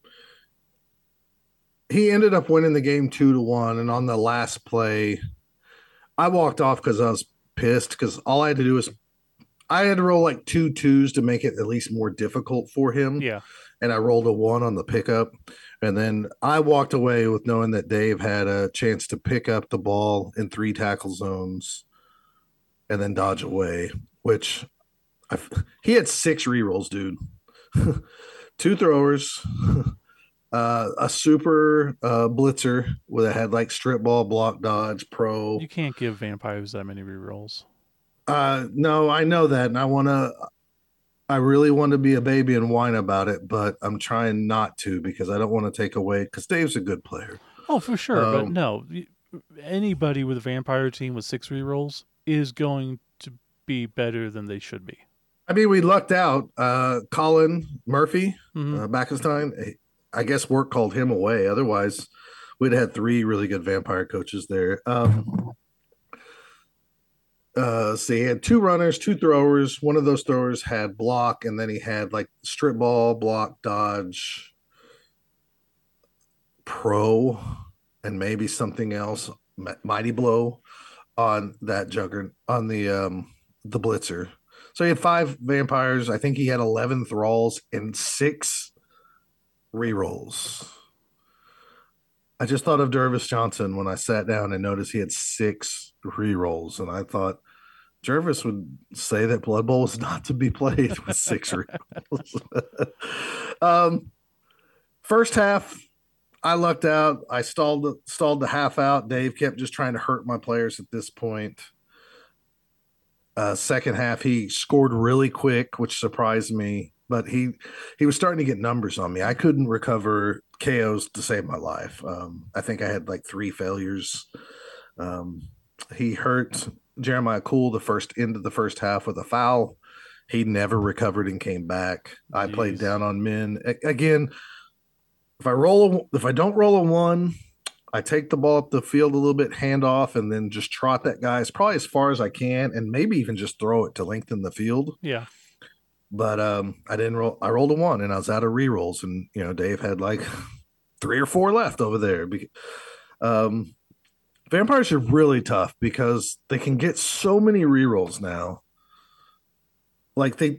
A: he ended up winning the game 2-1, and on the last play, I walked off because I was pissed because all I had to do was I had to roll like 2 2s to make it at least more difficult for him.
B: Yeah.
A: And I rolled a 1 on the pickup. And then I walked away with knowing that Dave had a chance to pick up the ball in 3 tackle zones and then dodge away, which he had 6 rerolls, dude. 2 throwers, a super blitzer where it had like strip ball, block, dodge, pro.
B: You can't give vampires that many rerolls.
A: No, I know that, and I really want to be a baby and whine about it, but I'm trying not to because I don't want to take away because Dave's a good player.
B: Oh, for sure, but no, anybody with a vampire team with 6 rerolls is going to be better than they should be.
A: I mean, we lucked out. Colin Murphy,
B: Mm-hmm.
A: Backenstein, I guess work called him away. Otherwise, we'd have had 3 really good vampire coaches there. So he had 2 runners, 2 throwers. One of those throwers had block, and then he had like strip ball, block, dodge, pro, and maybe something else, mighty blow on that juggernaut on the blitzer. So he had 5 vampires. I think he had 11 thralls and 6 rerolls. I just thought of Jervis Johnson when I sat down and noticed he had 6 rerolls, and I thought Jervis would say that Blood Bowl was not to be played with 6 rerolls. First half, I lucked out. I stalled the half out. Dave kept just trying to hurt my players at this point. Second half, he scored really quick, which surprised me. But he was starting to get numbers on me. I couldn't recover KOs to save my life. I think I had like 3 failures. He hurt Jeremiah Cool the first end of the first half with a foul. He never recovered and came back. I played down on men again. If I don't roll a 1, I take the ball up the field a little bit, hand off, and then just trot that guy probably as far as I can, and maybe even just throw it to lengthen the field.
B: Yeah.
A: But I didn't roll. I rolled a 1, and I was out of rerolls, and Dave had like 3 or 4 left over there. Vampires are really tough because they can get so many rerolls now. Like it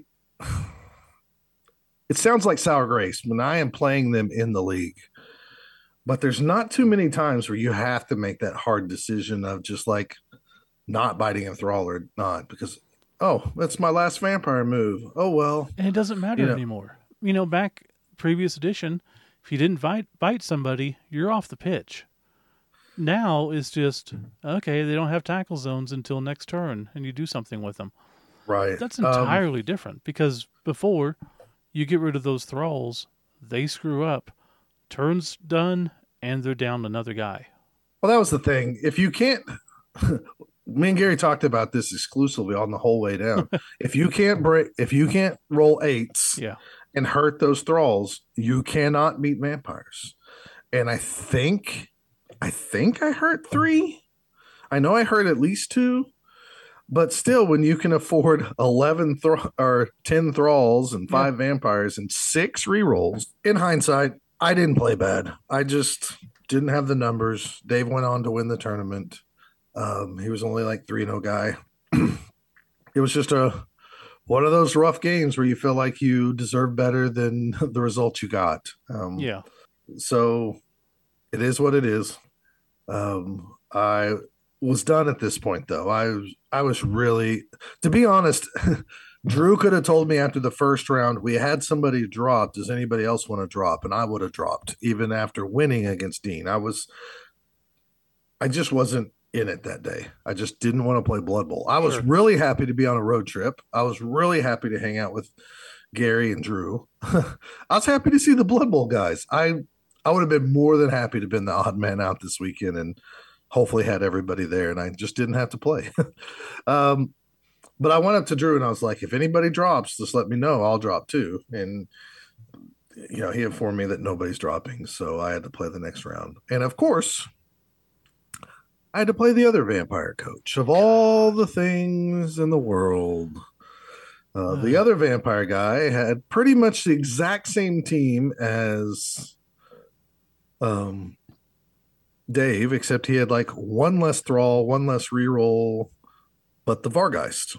A: sounds like sour grapes when I am playing them in the league. But there's not too many times where you have to make that hard decision of just like not biting a thrall or not because, oh, that's my last vampire move. Oh, well.
B: And it doesn't matter anymore. Back previous edition, if you didn't bite somebody, you're off the pitch. Now it's just, okay, they don't have tackle zones until next turn, and you do something with them.
A: Right.
B: That's entirely different because before you get rid of those thralls, they screw up. Turn's done, and they're down another guy.
A: Well, that was the thing. If you can't, me and Gary talked about this exclusively on the whole way down. if you can't roll 8s, and hurt those thralls, you cannot beat vampires. And I think I hurt 3. I know I hurt at least 2. But still, when you can afford 11 or 10 thralls and 5 vampires and 6 rerolls, in hindsight, I didn't play bad. I just didn't have the numbers. Dave went on to win the tournament. He was only like 3-0 guy. It was just one of those rough games where you feel like you deserve better than the result you got. So it is what it is. I was done at this point, though. I was really, to be honest, Drew could have told me after the first round, we had somebody drop. Does anybody else want to drop? And I would have dropped even after winning against Dean. I just wasn't in it that day. I just didn't want to play Blood Bowl. I was really happy to be on a road trip. I was really happy to hang out with Gary and Drew. I was happy to see the Blood Bowl guys. I would have been more than happy to have been the odd man out this weekend and hopefully had everybody there, and I just didn't have to play. But I went up to Drew and I was like, if anybody drops, just let me know. I'll drop too. And, he informed me that nobody's dropping. So I had to play the next round. And of course, I had to play the other vampire coach of all the things in the world. The other vampire guy had pretty much the exact same team as um, Dave, except he had like one less thrall, one less reroll, but the Vargeist.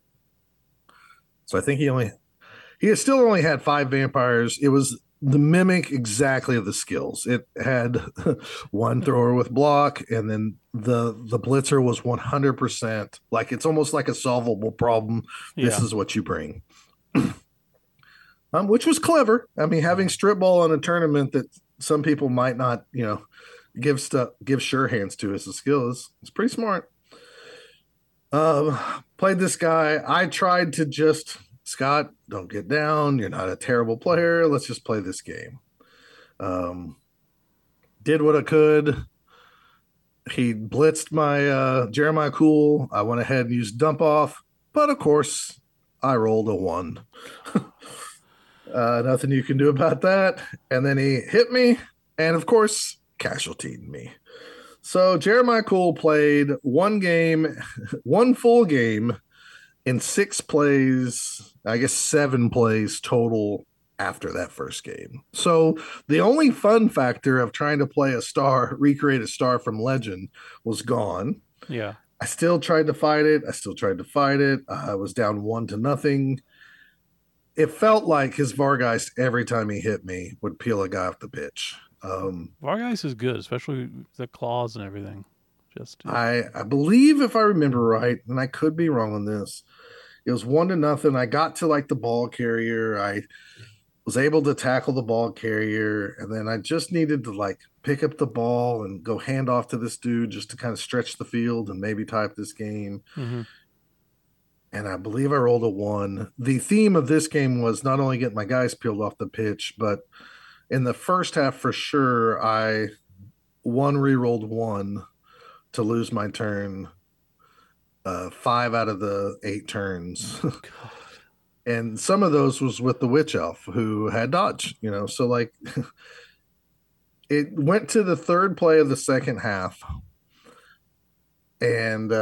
A: So I think he had still only had 5 vampires. It was the mimic exactly of the skills. It had one thrower with block, and then the blitzer was 100%. Like it's almost like a solvable problem. This is what you bring. Which was clever. I mean, having strip ball in a tournament that some people might not, give sure hands to as a skill is pretty smart. Played this guy. I tried to just Scott, don't get down. You're not a terrible player. Let's just play this game. Did what I could. He blitzed my Jeremiah Cool. I went ahead and used dump off, but of course, I rolled a 1. Nothing you can do about that. And then he hit me, and of course, casualtied me. So Jeremiah Cool played one full game in 6 plays, I guess 7 plays total after that first game. So the only fun factor of trying to play recreate a star from Legend was gone.
B: Yeah.
A: I still tried to fight it. I was down 1-0. It felt like his Vargeist, every time he hit me, would peel a guy off the pitch.
B: Vargeist is good, especially the claws and everything.
A: I believe, if I remember right, and I could be wrong on this, it was 1-0. I got to like the ball carrier. I was able to tackle the ball carrier, and then I just needed to like pick up the ball and go hand off to this dude just to kind of stretch the field and maybe tie up this game.
B: Mm-hmm.
A: And I believe I rolled a 1. The theme of this game was not only getting my guys peeled off the pitch, but in the first half for sure, I re-rolled 1 to lose my turn. 5 out of the 8 turns. And some of those was with the witch elf who had dodge, so like it went to the third play of the second half, and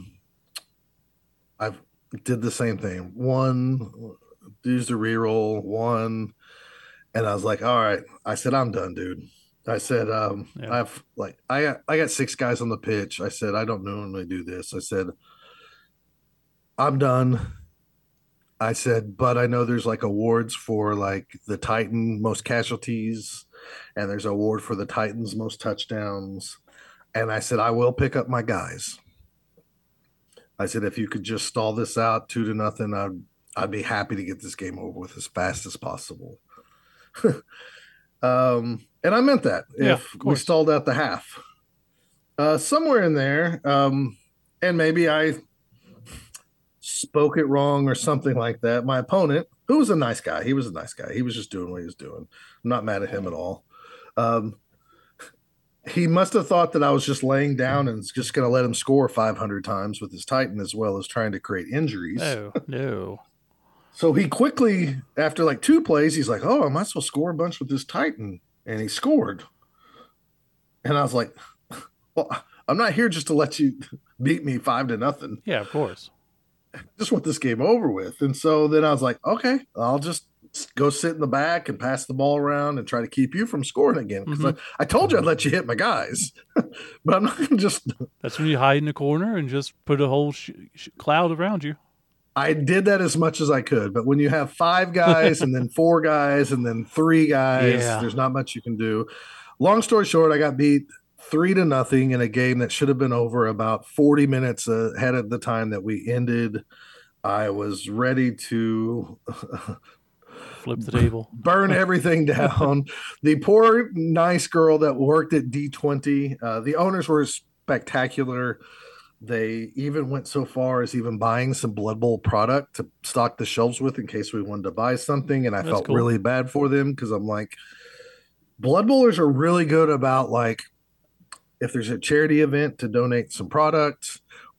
A: I did the same thing. 1, used a reroll 1, and I was like, all right. I said, I'm done, dude. I said, I got 6 guys on the pitch. I said, I don't normally do this. I said, I'm done. I said, but I know there's like awards for like the Titan most casualties, and there's an award for the Titans most touchdowns. And I said, I will pick up my guys. I said, if you could just stall this out 2-0, I'd be happy to get this game over with as fast as possible. And I meant that. If we stalled out the half, somewhere in there, and maybe I spoke it wrong or something like that. My opponent, who was a nice guy, he was just doing what he was doing. I'm not mad at him at all. He must have thought that I was just laying down and just going to let him score 500 times with his Titan, as well as trying to create injuries.
B: No.
A: So he quickly, after like 2 plays, he's like, oh, I might as well score a bunch with this Titan. And he scored. And I was like, well, I'm not here just to let you beat me 5-0.
B: Yeah, of course.
A: Just want this game over with. And so then I was like, okay, I'll just go sit in the back and pass the ball around and try to keep you from scoring again. Because I told you I'd let you hit my guys. But I'm not going to just...
B: That's when you hide in the corner and just put a whole cloud around you.
A: I did that as much as I could. But when you have 5 guys and then 4 guys and then 3 guys, there's not much you can do. Long story short, I got beat 3-0 in a game that should have been over about 40 minutes ahead of the time that we ended. I was ready to
B: flip the table,
A: burn everything down. The poor, nice girl that worked at D20, the owners were spectacular. They even went so far as even buying some Blood Bowl product to stock the shelves with in case we wanted to buy something. And I felt really bad for them because I'm like, Blood Bowlers are really good about like, if there's a charity event, to donate some products,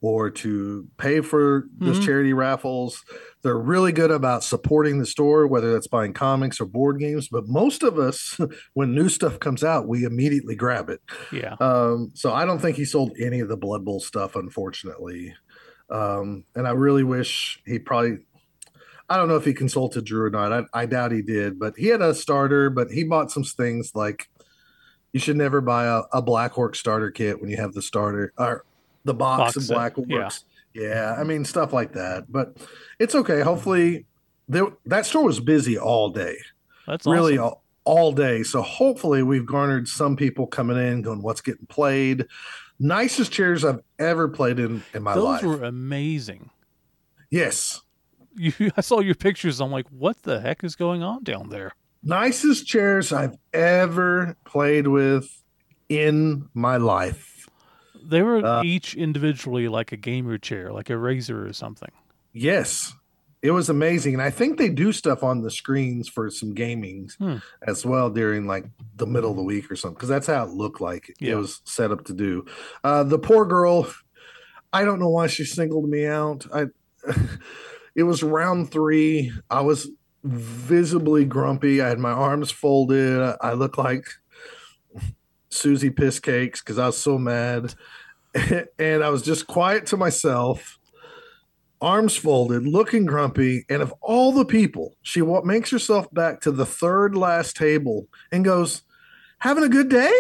A: or to pay for this
B: Mm-hmm.
A: charity raffles. They're really good about supporting the store, whether that's buying comics or board games. But most of us, when new stuff comes out, we immediately grab it.
B: Yeah.
A: So I don't think he sold any of the Blood Bowl stuff, unfortunately. And I really wish he probably, I don't know if he consulted Drew or not. I doubt he did, but he had a starter, but he bought some things like you should never buy a Black Orc starter kit when you have the starter or the box
B: Box
A: of
B: set.
A: Black
B: Yeah.
A: Orcs. Yeah, I mean stuff like that. But it's okay. Hopefully, that store was busy all day,
B: That's
A: really
B: awesome.
A: all day. So hopefully, we've garnered some people coming in, going, "What's getting played?" Nicest chairs I've ever played in my
B: Those
A: life.
B: were amazing.
A: Yes,
B: I saw your pictures. I'm like, what the heck is going on down there?
A: nicest chairs I've ever played with in my life.
B: They were
A: Uh,
B: each individually like a gamer chair, like a Razer or something.
A: yes, it was amazing, and I think they do stuff on the screens for some gaming
B: Hmm.
A: as well during like the middle of the week or something because that's how it looked like it
B: Yeah.
A: was set up to do. The poor girl, I don't know why she singled me out. I it was round three. I was visibly grumpy. I had my arms folded. I looked like Susie Piss Cakes because I was so mad. And I was just quiet to myself, arms folded, looking grumpy. And of all the people, she makes herself back to the third last table and goes, "Having a good day?"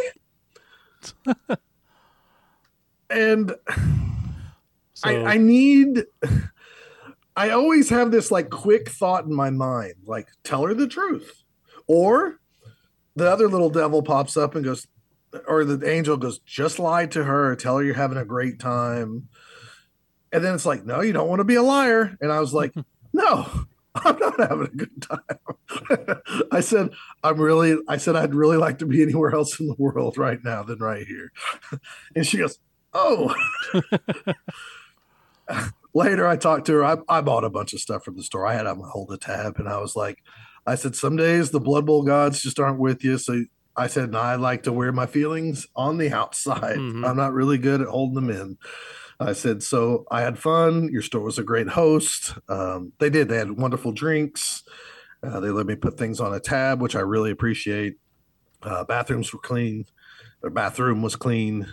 A: And
B: So
A: I need, I always have this like quick thought in my mind, like, tell her the truth. Or the other little devil pops up and goes, or the angel goes, just lie to her, tell her you're having a great time. And then it's like, no, you don't want to be a liar. And I was like, no, I'm not having a good time. I said, I'd really like to be anywhere else in the world right now than right here. And she goes, oh. Later, I talked to her. I bought a bunch of stuff from the store. I had them hold the tab, and I was like, I said, some days the Blood Bowl gods just aren't with you. So I said, no, I like to wear my feelings on the outside.
B: mm-hmm.
A: I'm not really good at holding them in. I said, so I had fun. Your store was a great host. They did. They had wonderful drinks. They let me put things on a tab, which I really appreciate. Bathrooms were clean. Their bathroom was clean.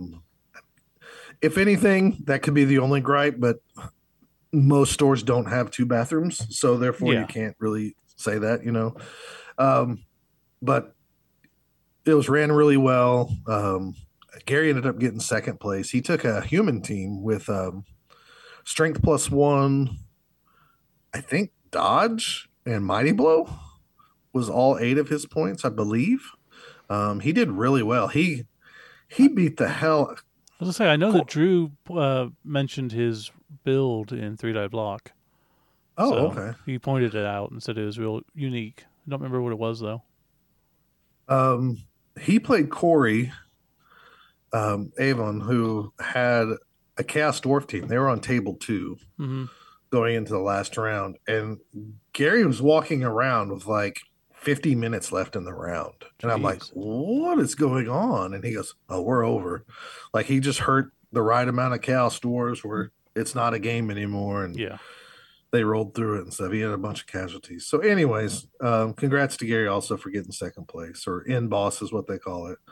A: If anything, that could be the only gripe, but most stores don't have two bathrooms, so therefore you
B: Yeah.
A: can't really say that, you know. Um, but it was ran really well. Gary ended up getting second place. He took a human team with strength plus one, I think dodge and mighty blow was all 8 of his points, I believe. He did really well. He beat the hell.
B: I was gonna say, I know that Drew mentioned his build in Three Die Block,
A: Oh,
B: so
A: okay.
B: he pointed it out and said it was real unique. I don't remember what it was though.
A: Um, he played Corey Avon, who had a Chaos Dwarf team. They were on table 2
B: Mm-hmm.
A: going into the last round, and Gary was walking around with like 50 minutes left in the round, and I'm like,
B: Jeez.
A: "What is going on?" And he goes, "Oh, we're over." Like he just hurt the right amount of Chaos Dwarves where it's not a game anymore, and
B: Yeah.
A: they rolled through it and stuff. He had a bunch of casualties. So, anyways, congrats to Gary also for getting second place, or in boss is what they call it.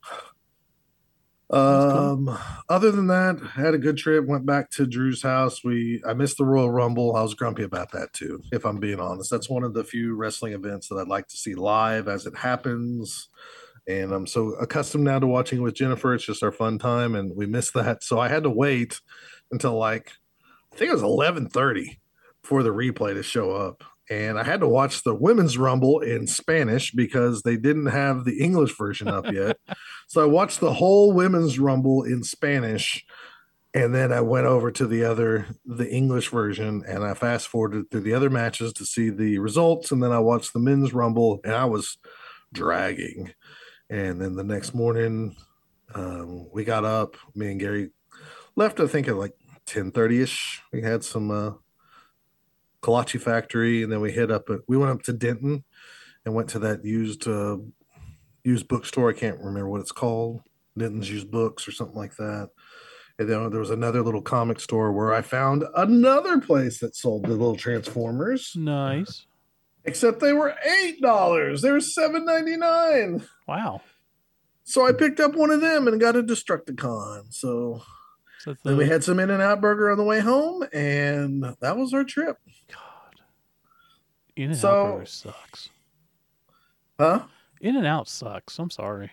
B: That's cool.
A: Um, Other than that, I had a good trip. Went back to Drew's house. I missed the Royal Rumble. I was grumpy about that too, if I'm being honest. That's one of the few wrestling events that I'd like to see live as it happens. And I'm so accustomed now to watching with Jennifer. It's just our fun time, and we missed that. So I had to wait until like I think it was 11:30 for the replay to show up. And I had to watch the women's rumble in Spanish because they didn't have the English version up yet. So I watched the whole women's rumble in Spanish, and then I went over to the English version, and I fast forwarded through the other matches to see the results, and then I watched the men's rumble, and I was dragging. And then the next morning, we got up. Me and Gary left, I think at like 10:30 ish. We had some Kolache Factory, and then we went up to Denton and went to that used bookstore. I can't remember what it's called. Denton's Used Books or something like that. And then there was another little comic store where I found another place that sold the little Transformers.
B: Nice.
A: Except they were $8. They were $7.99.
B: Wow.
A: So I picked up one of them and got a Destructicon. So then we had some In-N-Out Burger on the way home, and that was our trip.
B: God, In-N-Out Burger sucks.
A: Huh?
B: In-N-Out sucks. I'm sorry.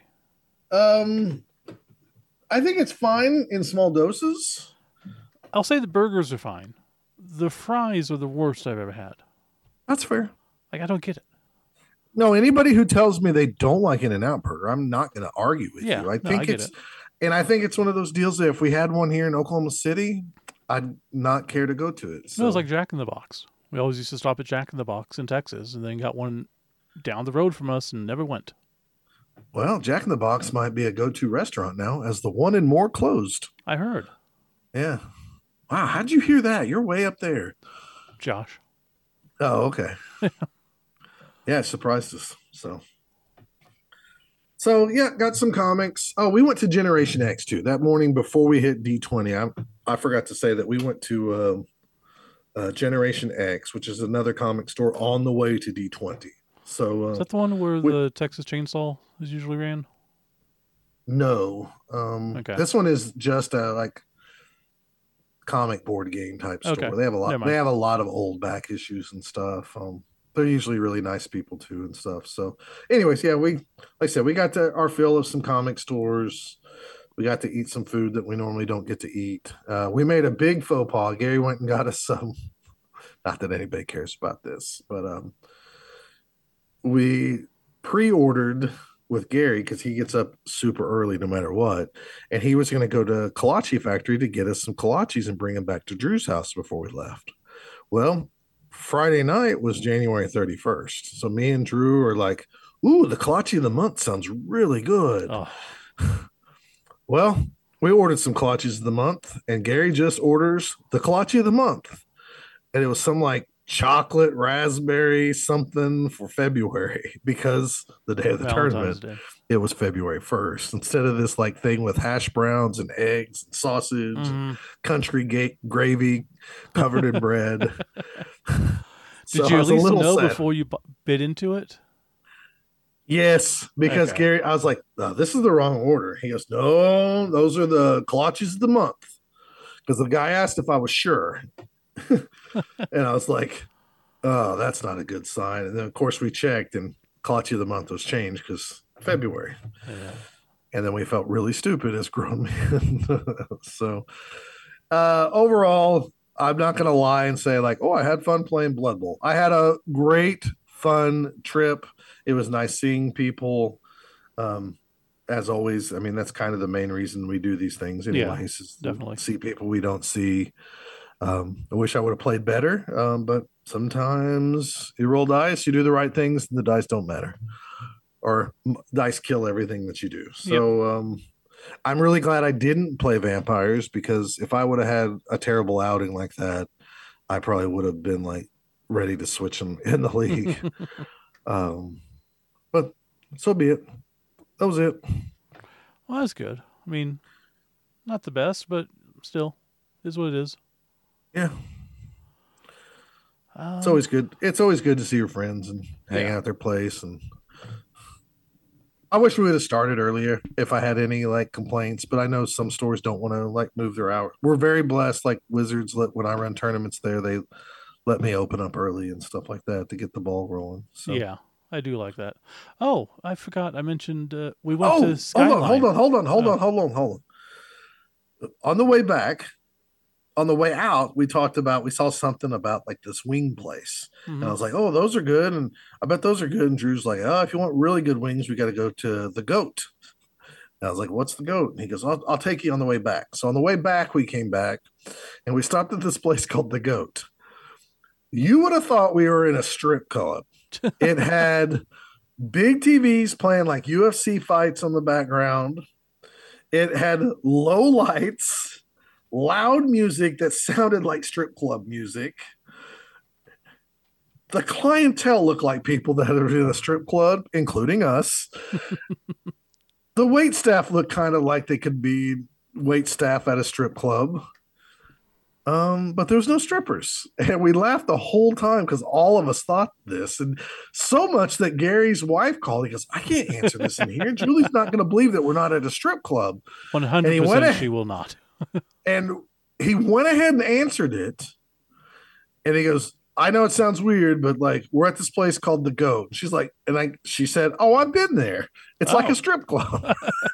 A: I think it's fine in small doses.
B: I'll say the burgers are fine. The fries are the worst I've ever had.
A: That's fair.
B: Like, I don't get it.
A: No, anybody who tells me they don't like In-N-Out Burger, I'm not going to argue with you. I think it's, and I think it's one of those deals that if we had one here in Oklahoma City, I'd not care to go to it.
B: So. No, it was like Jack in the Box. We always used to stop at Jack in the Box in Texas, and then got one down the road from us and never went.
A: Well, Jack in the Box might be a go-to restaurant now, as the one in Moore closed.
B: I heard.
A: Yeah. Wow, how'd you hear that? You're way up there.
B: Josh.
A: Oh, okay. Yeah, it surprised us. So yeah, got some comics. Oh, we went to Generation X too that morning before we hit D20. I forgot to say that we went to Generation X, which is another comic store on the way to D20. So
B: is that the one where the Texas Chainsaw is usually ran?
A: No. Okay. This one is just a like comic board game type store. Okay. They have a lot. They have a lot of old back issues and stuff. They're usually really nice people too and stuff. So, anyways, yeah, like I said, we got our fill of some comic stores. We got to eat some food that we normally don't get to eat. We made a big faux pas. Gary went and got us some. Not that anybody cares about this, but we pre-ordered with Gary because he gets up super early no matter what, and he was going to go to Kolache Factory to get us some kolaches and bring them back to Drew's house before we left. Well, Friday night was January 31st, so me and Drew are like, "Ooh, the kolache of the month sounds really good." Oh. Well, we ordered some kolaches of the month, and Gary just orders the kolache of the month, and it was some like chocolate raspberry something for February because the day of the tournament it was February 1st instead of this like thing with hash browns and eggs and sausage and country gravy covered in bread.
B: Did you at least know sad before you bit into it?
A: Yes, because Gary, I was like, oh, this is the wrong order. He goes, no, those are the kolaches of the month, because the guy asked if I was sure. And I was like, oh, that's not a good sign. And then, of course, we checked, and kolache of the month was changed because February. Yeah. And then we felt really stupid as grown men. So, overall, I'm not going to lie and say, like, oh, I had fun playing Blood Bowl. I had a great, fun trip. It was nice seeing people. As always, I mean, that's kind of the main reason we do these things anyways.
B: Yeah, definitely.
A: See people we don't see. I wish I would have played better, but sometimes you roll dice, you do the right things, and the dice don't matter. Or dice kill everything that you do. So I'm really glad I didn't play vampires, because if I would have had a terrible outing like that, I probably would have been like ready to switch them in the league. But so be it. That was it.
B: Well, that's good. I mean, not the best, but still is what it is.
A: Yeah. It's always good. It's always good to see your friends and hang out at their place. And I wish we would have started earlier if I had any like complaints, but I know some stores don't want to like move their hours. We're very blessed. Like Wizards, when I run tournaments there, they let me open up early and stuff like that to get the ball rolling. So.
B: Yeah, I do like that. Oh, I forgot. I mentioned we went to Skyline.
A: Hold on. On the way back, on the way out, we saw something about like this wing place. Mm-hmm. And I was like, oh, those are good. And I bet those are good. And Drew's like, oh, if you want really good wings, we got to go to the Goat. And I was like, what's the Goat? And he goes, I'll take you on the way back. So on the way back, we came back and we stopped at this place called the Goat. You would have thought we were in a strip club. It had big TVs playing like UFC fights on the background. It had low lights, loud music that sounded like strip club music. The clientele looked like people that are in a strip club, including us. The wait staff looked kind of like they could be wait staff at a strip club. But there was no strippers, and we laughed the whole time because all of us thought this, and so much that Gary's wife called. He goes, "I can't answer this in here. Julie's not going to believe that we're not at a strip club." And he went
B: 100% she will not.
A: and he went ahead and answered it, and he goes, "I know it sounds weird, but like we're at this place called the Goat." She's like, she said, "Oh, I've been there. It's like a strip club."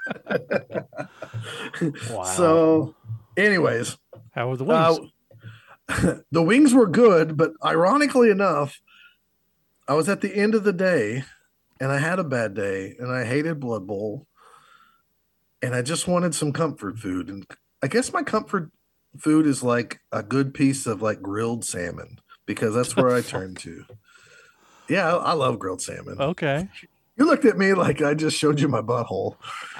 B: Wow.
A: So, anyways,
B: how were the wings?
A: The wings were good, but ironically enough, I was at the end of the day and I had a bad day and I hated Blood Bowl and I just wanted some comfort food. And I guess my comfort food is like a good piece of like grilled salmon because that's where I turn to. Yeah, I love grilled salmon.
B: Okay.
A: You looked at me like I just showed you my butthole.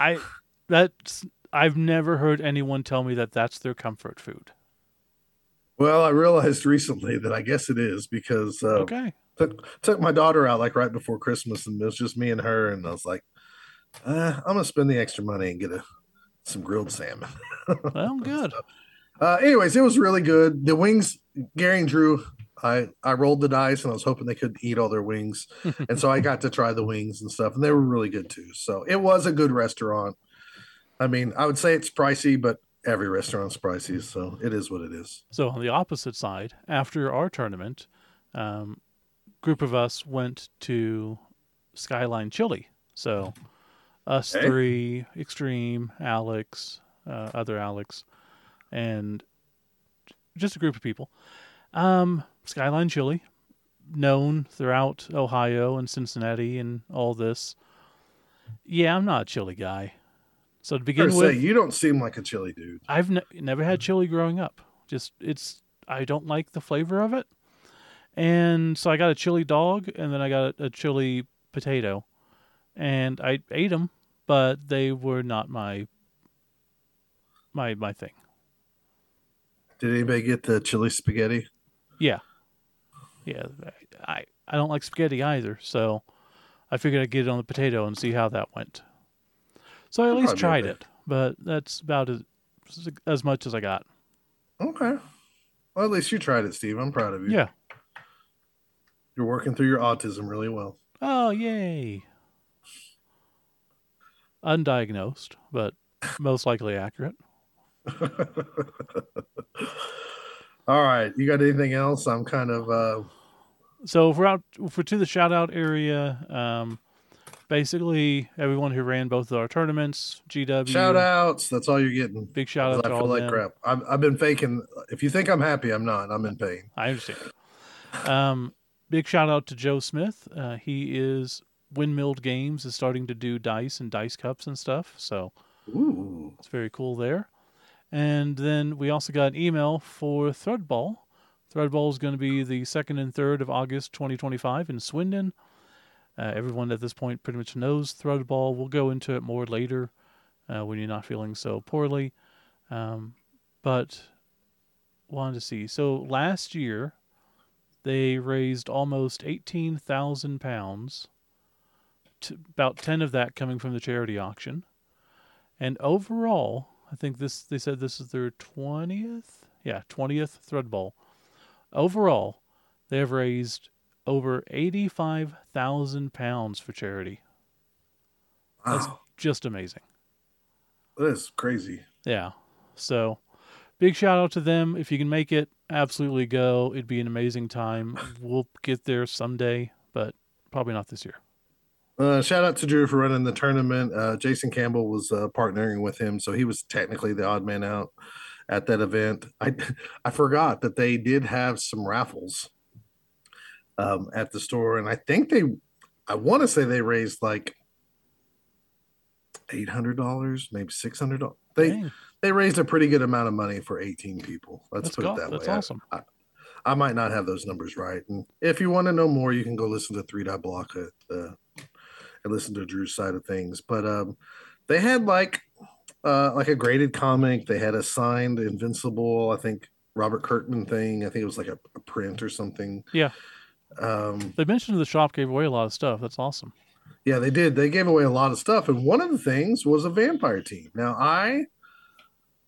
B: I've never heard anyone tell me that that's their comfort food.
A: Well, I realized recently that I guess it is because
B: Okay.
A: took my daughter out like right before Christmas, and it was just me and her, and I was like, I'm gonna spend the extra money and get some grilled salmon.
B: Well, good.
A: Anyways, it was really good. The wings, Gary and Drew, I rolled the dice and I was hoping they could eat all their wings, and so I got to try the wings and stuff, and they were really good too. So it was a good restaurant. I mean, I would say it's pricey, but every restaurant's pricey, so it is what it is.
B: So on the opposite side, after our tournament, group of us went to Skyline Chili. So us
A: Okay.
B: three, Extreme, Alex, other Alex, and just a group of people. Skyline Chili, known throughout Ohio and Cincinnati and all this. Yeah, I'm not a chili guy. So to begin
A: Say,
B: with,
A: you don't seem like a chili dude.
B: I've never had chili growing up. Just I don't like the flavor of it. And so I got a chili dog and then I got a chili potato. And I ate them, but they were not my thing.
A: Did anybody get the chili spaghetti?
B: Yeah. Yeah, I don't like spaghetti either, so I figured I'd get it on the potato and see how that went. So I at
A: I'll
B: least
A: probably be
B: tried
A: okay.
B: it, but that's about as much as I got.
A: Okay. Well, at least you tried it, Steve. I'm proud of you.
B: Yeah.
A: You're working through your autism really well.
B: Oh, yay. Undiagnosed, but most likely accurate.
A: All right. You got anything else? I'm kind of
B: So if we're out for to the shout out area, basically everyone who ran both of our tournaments,
A: shout
B: GW,
A: outs. That's all you're getting.
B: big shout out
A: I
B: to
A: feel
B: all
A: like
B: them.
A: crap. I've been faking. If you think I'm happy, I'm not. I'm in pain.
B: I understand. Big shout out to Joe Smith. He is Windmilled Games is starting to do dice and dice cups and stuff, so
A: Ooh.
B: it's very cool there. And then we also got an email for Threadball. Threadball is going to be the 2nd and 3rd of August 2025 in Swindon. Everyone at this point pretty much knows Threadball. We'll go into it more later when you're not feeling so poorly. But wanted to see. So last year, they raised almost £18,000, about 10 of that coming from the charity auction. And overall, I think they said this is their 20th? Yeah, 20th Threadball. Overall, they have raised over £85,000 for charity. That's
A: Wow.
B: just amazing.
A: That is crazy.
B: Yeah. So, big shout out to them. If you can make it, absolutely go. It'd be an amazing time. We'll get there someday, but probably not this year.
A: Shout out to Drew for running the tournament. Jason Campbell was partnering with him, so he was technically the odd man out at that event. I forgot that they did have some raffles at the store, and I want to say they raised like $800, maybe $600. They raised a pretty good amount of money for 18 people. Let's put it that
B: That's
A: way.
B: awesome.
A: I might not have those numbers right, and if you want to know more, you can go listen to Three Dot Block and listen to Drew's side of things. But they had like a graded comic. They had a signed Invincible, I think Robert Kirkman thing. I think it was like a print or something.
B: Yeah.
A: Um,
B: They mentioned the shop gave away a lot of stuff. That's awesome.
A: yeah, they did. They gave away a lot of stuff, and one of the things was a vampire team. Now, I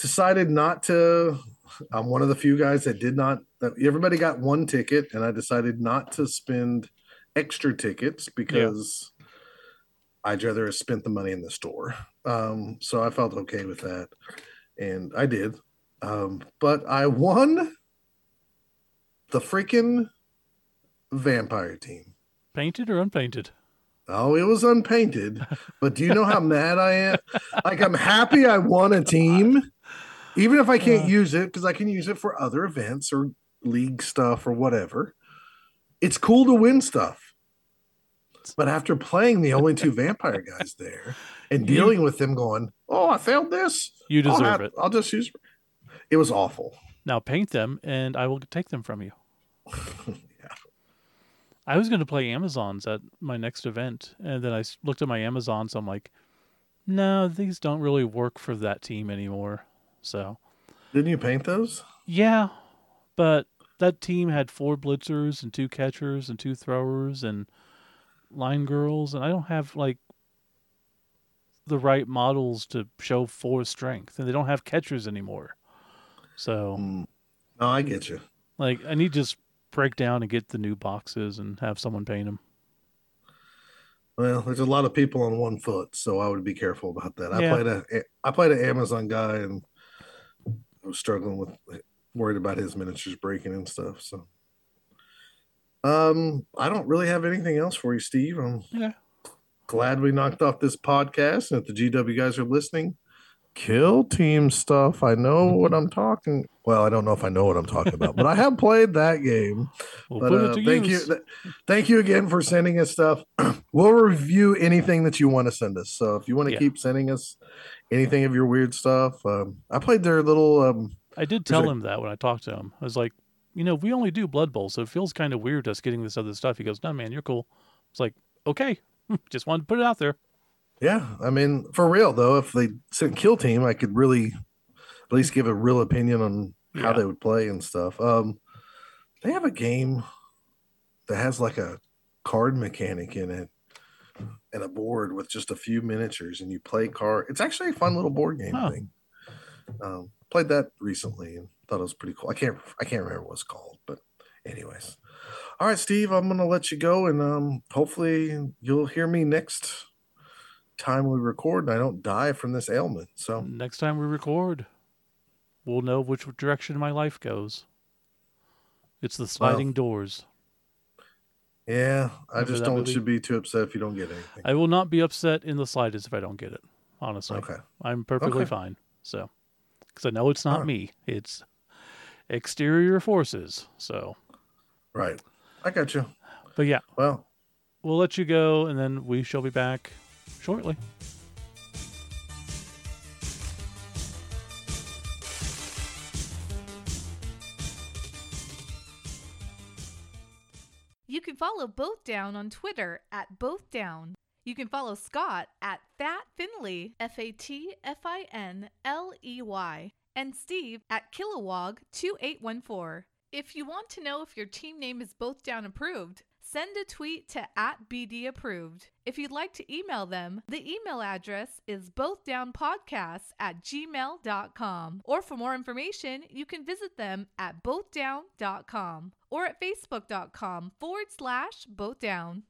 A: decided not to. I'm one of the few guys that did not. Everybody got one ticket, and I decided not to spend extra tickets because I'd rather have spent the money in the store. So I felt okay with that, and I did. But I won the freaking vampire team.
B: Painted or unpainted?
A: Oh, it was unpainted. But do you know how mad I am? Like, I'm happy I won a team, even if I can't use it, because I can use it for other events or league stuff or whatever. It's cool to win stuff. But after playing the only two vampire guys there and dealing with them going, oh, I failed this.
B: You deserve it.
A: I'll just use it. It was awful.
B: Now paint them and I will take them from you.
A: Yeah.
B: I was going to play Amazons at my next event, and then I looked at my Amazons. I'm like, no, these don't really work for that team anymore. So,
A: didn't you paint those?
B: Yeah, but that team had 4 blitzers and 2 catchers and 2 throwers and line girls, and I don't have like the right models to show 4 strength, and they don't have catchers anymore. So,
A: no, I get you.
B: Like, I need to just break down and get the new boxes and have someone paint them.
A: Well, there's a lot of people on one foot, so I would be careful about that.
B: Yeah.
A: I played an Amazon guy, and I was struggling with, worried about his miniatures breaking and stuff. So, I don't really have anything else for you, Steve. I'm glad we knocked off this podcast, and if the GW guys are listening, kill team stuff. I know what I'm talking. Well, I don't know if I know what I'm talking about, but I have played that game. But thank you again for sending us stuff. We'll review anything that you want to send us. So if you want to keep sending us anything of your weird stuff, I played their little.
B: I did tell him that when I talked to him. I was like, we only do Blood Bowl, so it feels kind of weird us getting this other stuff. He goes, no, man, you're cool. It's like, okay, just wanted to put it out there.
A: Yeah, I mean, for real though, if they sent Kill Team, I could really at least give a real opinion on how they would play and stuff. They have a game that has like a card mechanic in it and a board with just a few miniatures, and you play card. It's actually a fun little board game thing. Played that recently and thought it was pretty cool. I can't remember what it's called, but anyways. All right, Steve, I'm gonna let you go, and hopefully you'll hear me next time we record and I don't die from this ailment. So
B: next time we record, we'll know which direction my life goes. It's the sliding doors.
A: Yeah, I just don't should be too upset if you don't get anything.
B: I will not be upset in the slightest if I don't get it. Honestly,
A: okay,
B: I'm perfectly fine. So, because I know it's not me, it's exterior forces. So,
A: right, I got you.
B: But yeah,
A: well,
B: we'll let you go, and then we shall be back shortly.
C: You can follow Both Down on Twitter at Both Down. You can follow Scott at Fat Finley, FATFINLEY, and Steve at Kilowog2814. If you want to know if your team name is Both Down approved, send a tweet to @BDapproved. If you'd like to email them, the email address is bothdownpodcasts@gmail.com. Or for more information, you can visit them at bothdown.com or at facebook.com/bothdown.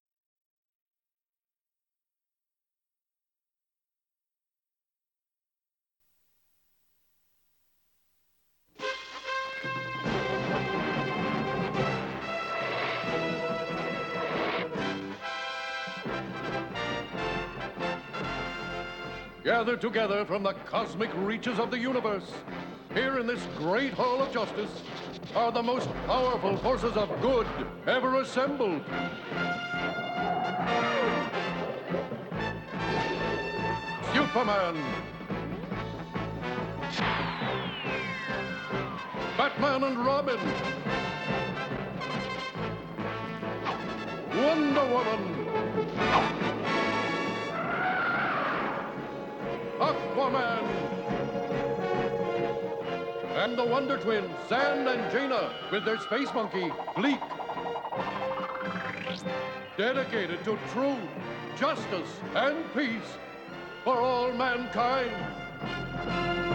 D: Gathered together from the cosmic reaches of the universe, here in this great hall of justice, are the most powerful forces of good ever assembled. Superman, Batman and Robin, Wonder Woman, Aquaman, and the Wonder Twins, Zan and Jaina, with their space monkey, Gleek. Dedicated to truth, justice, and peace for all mankind.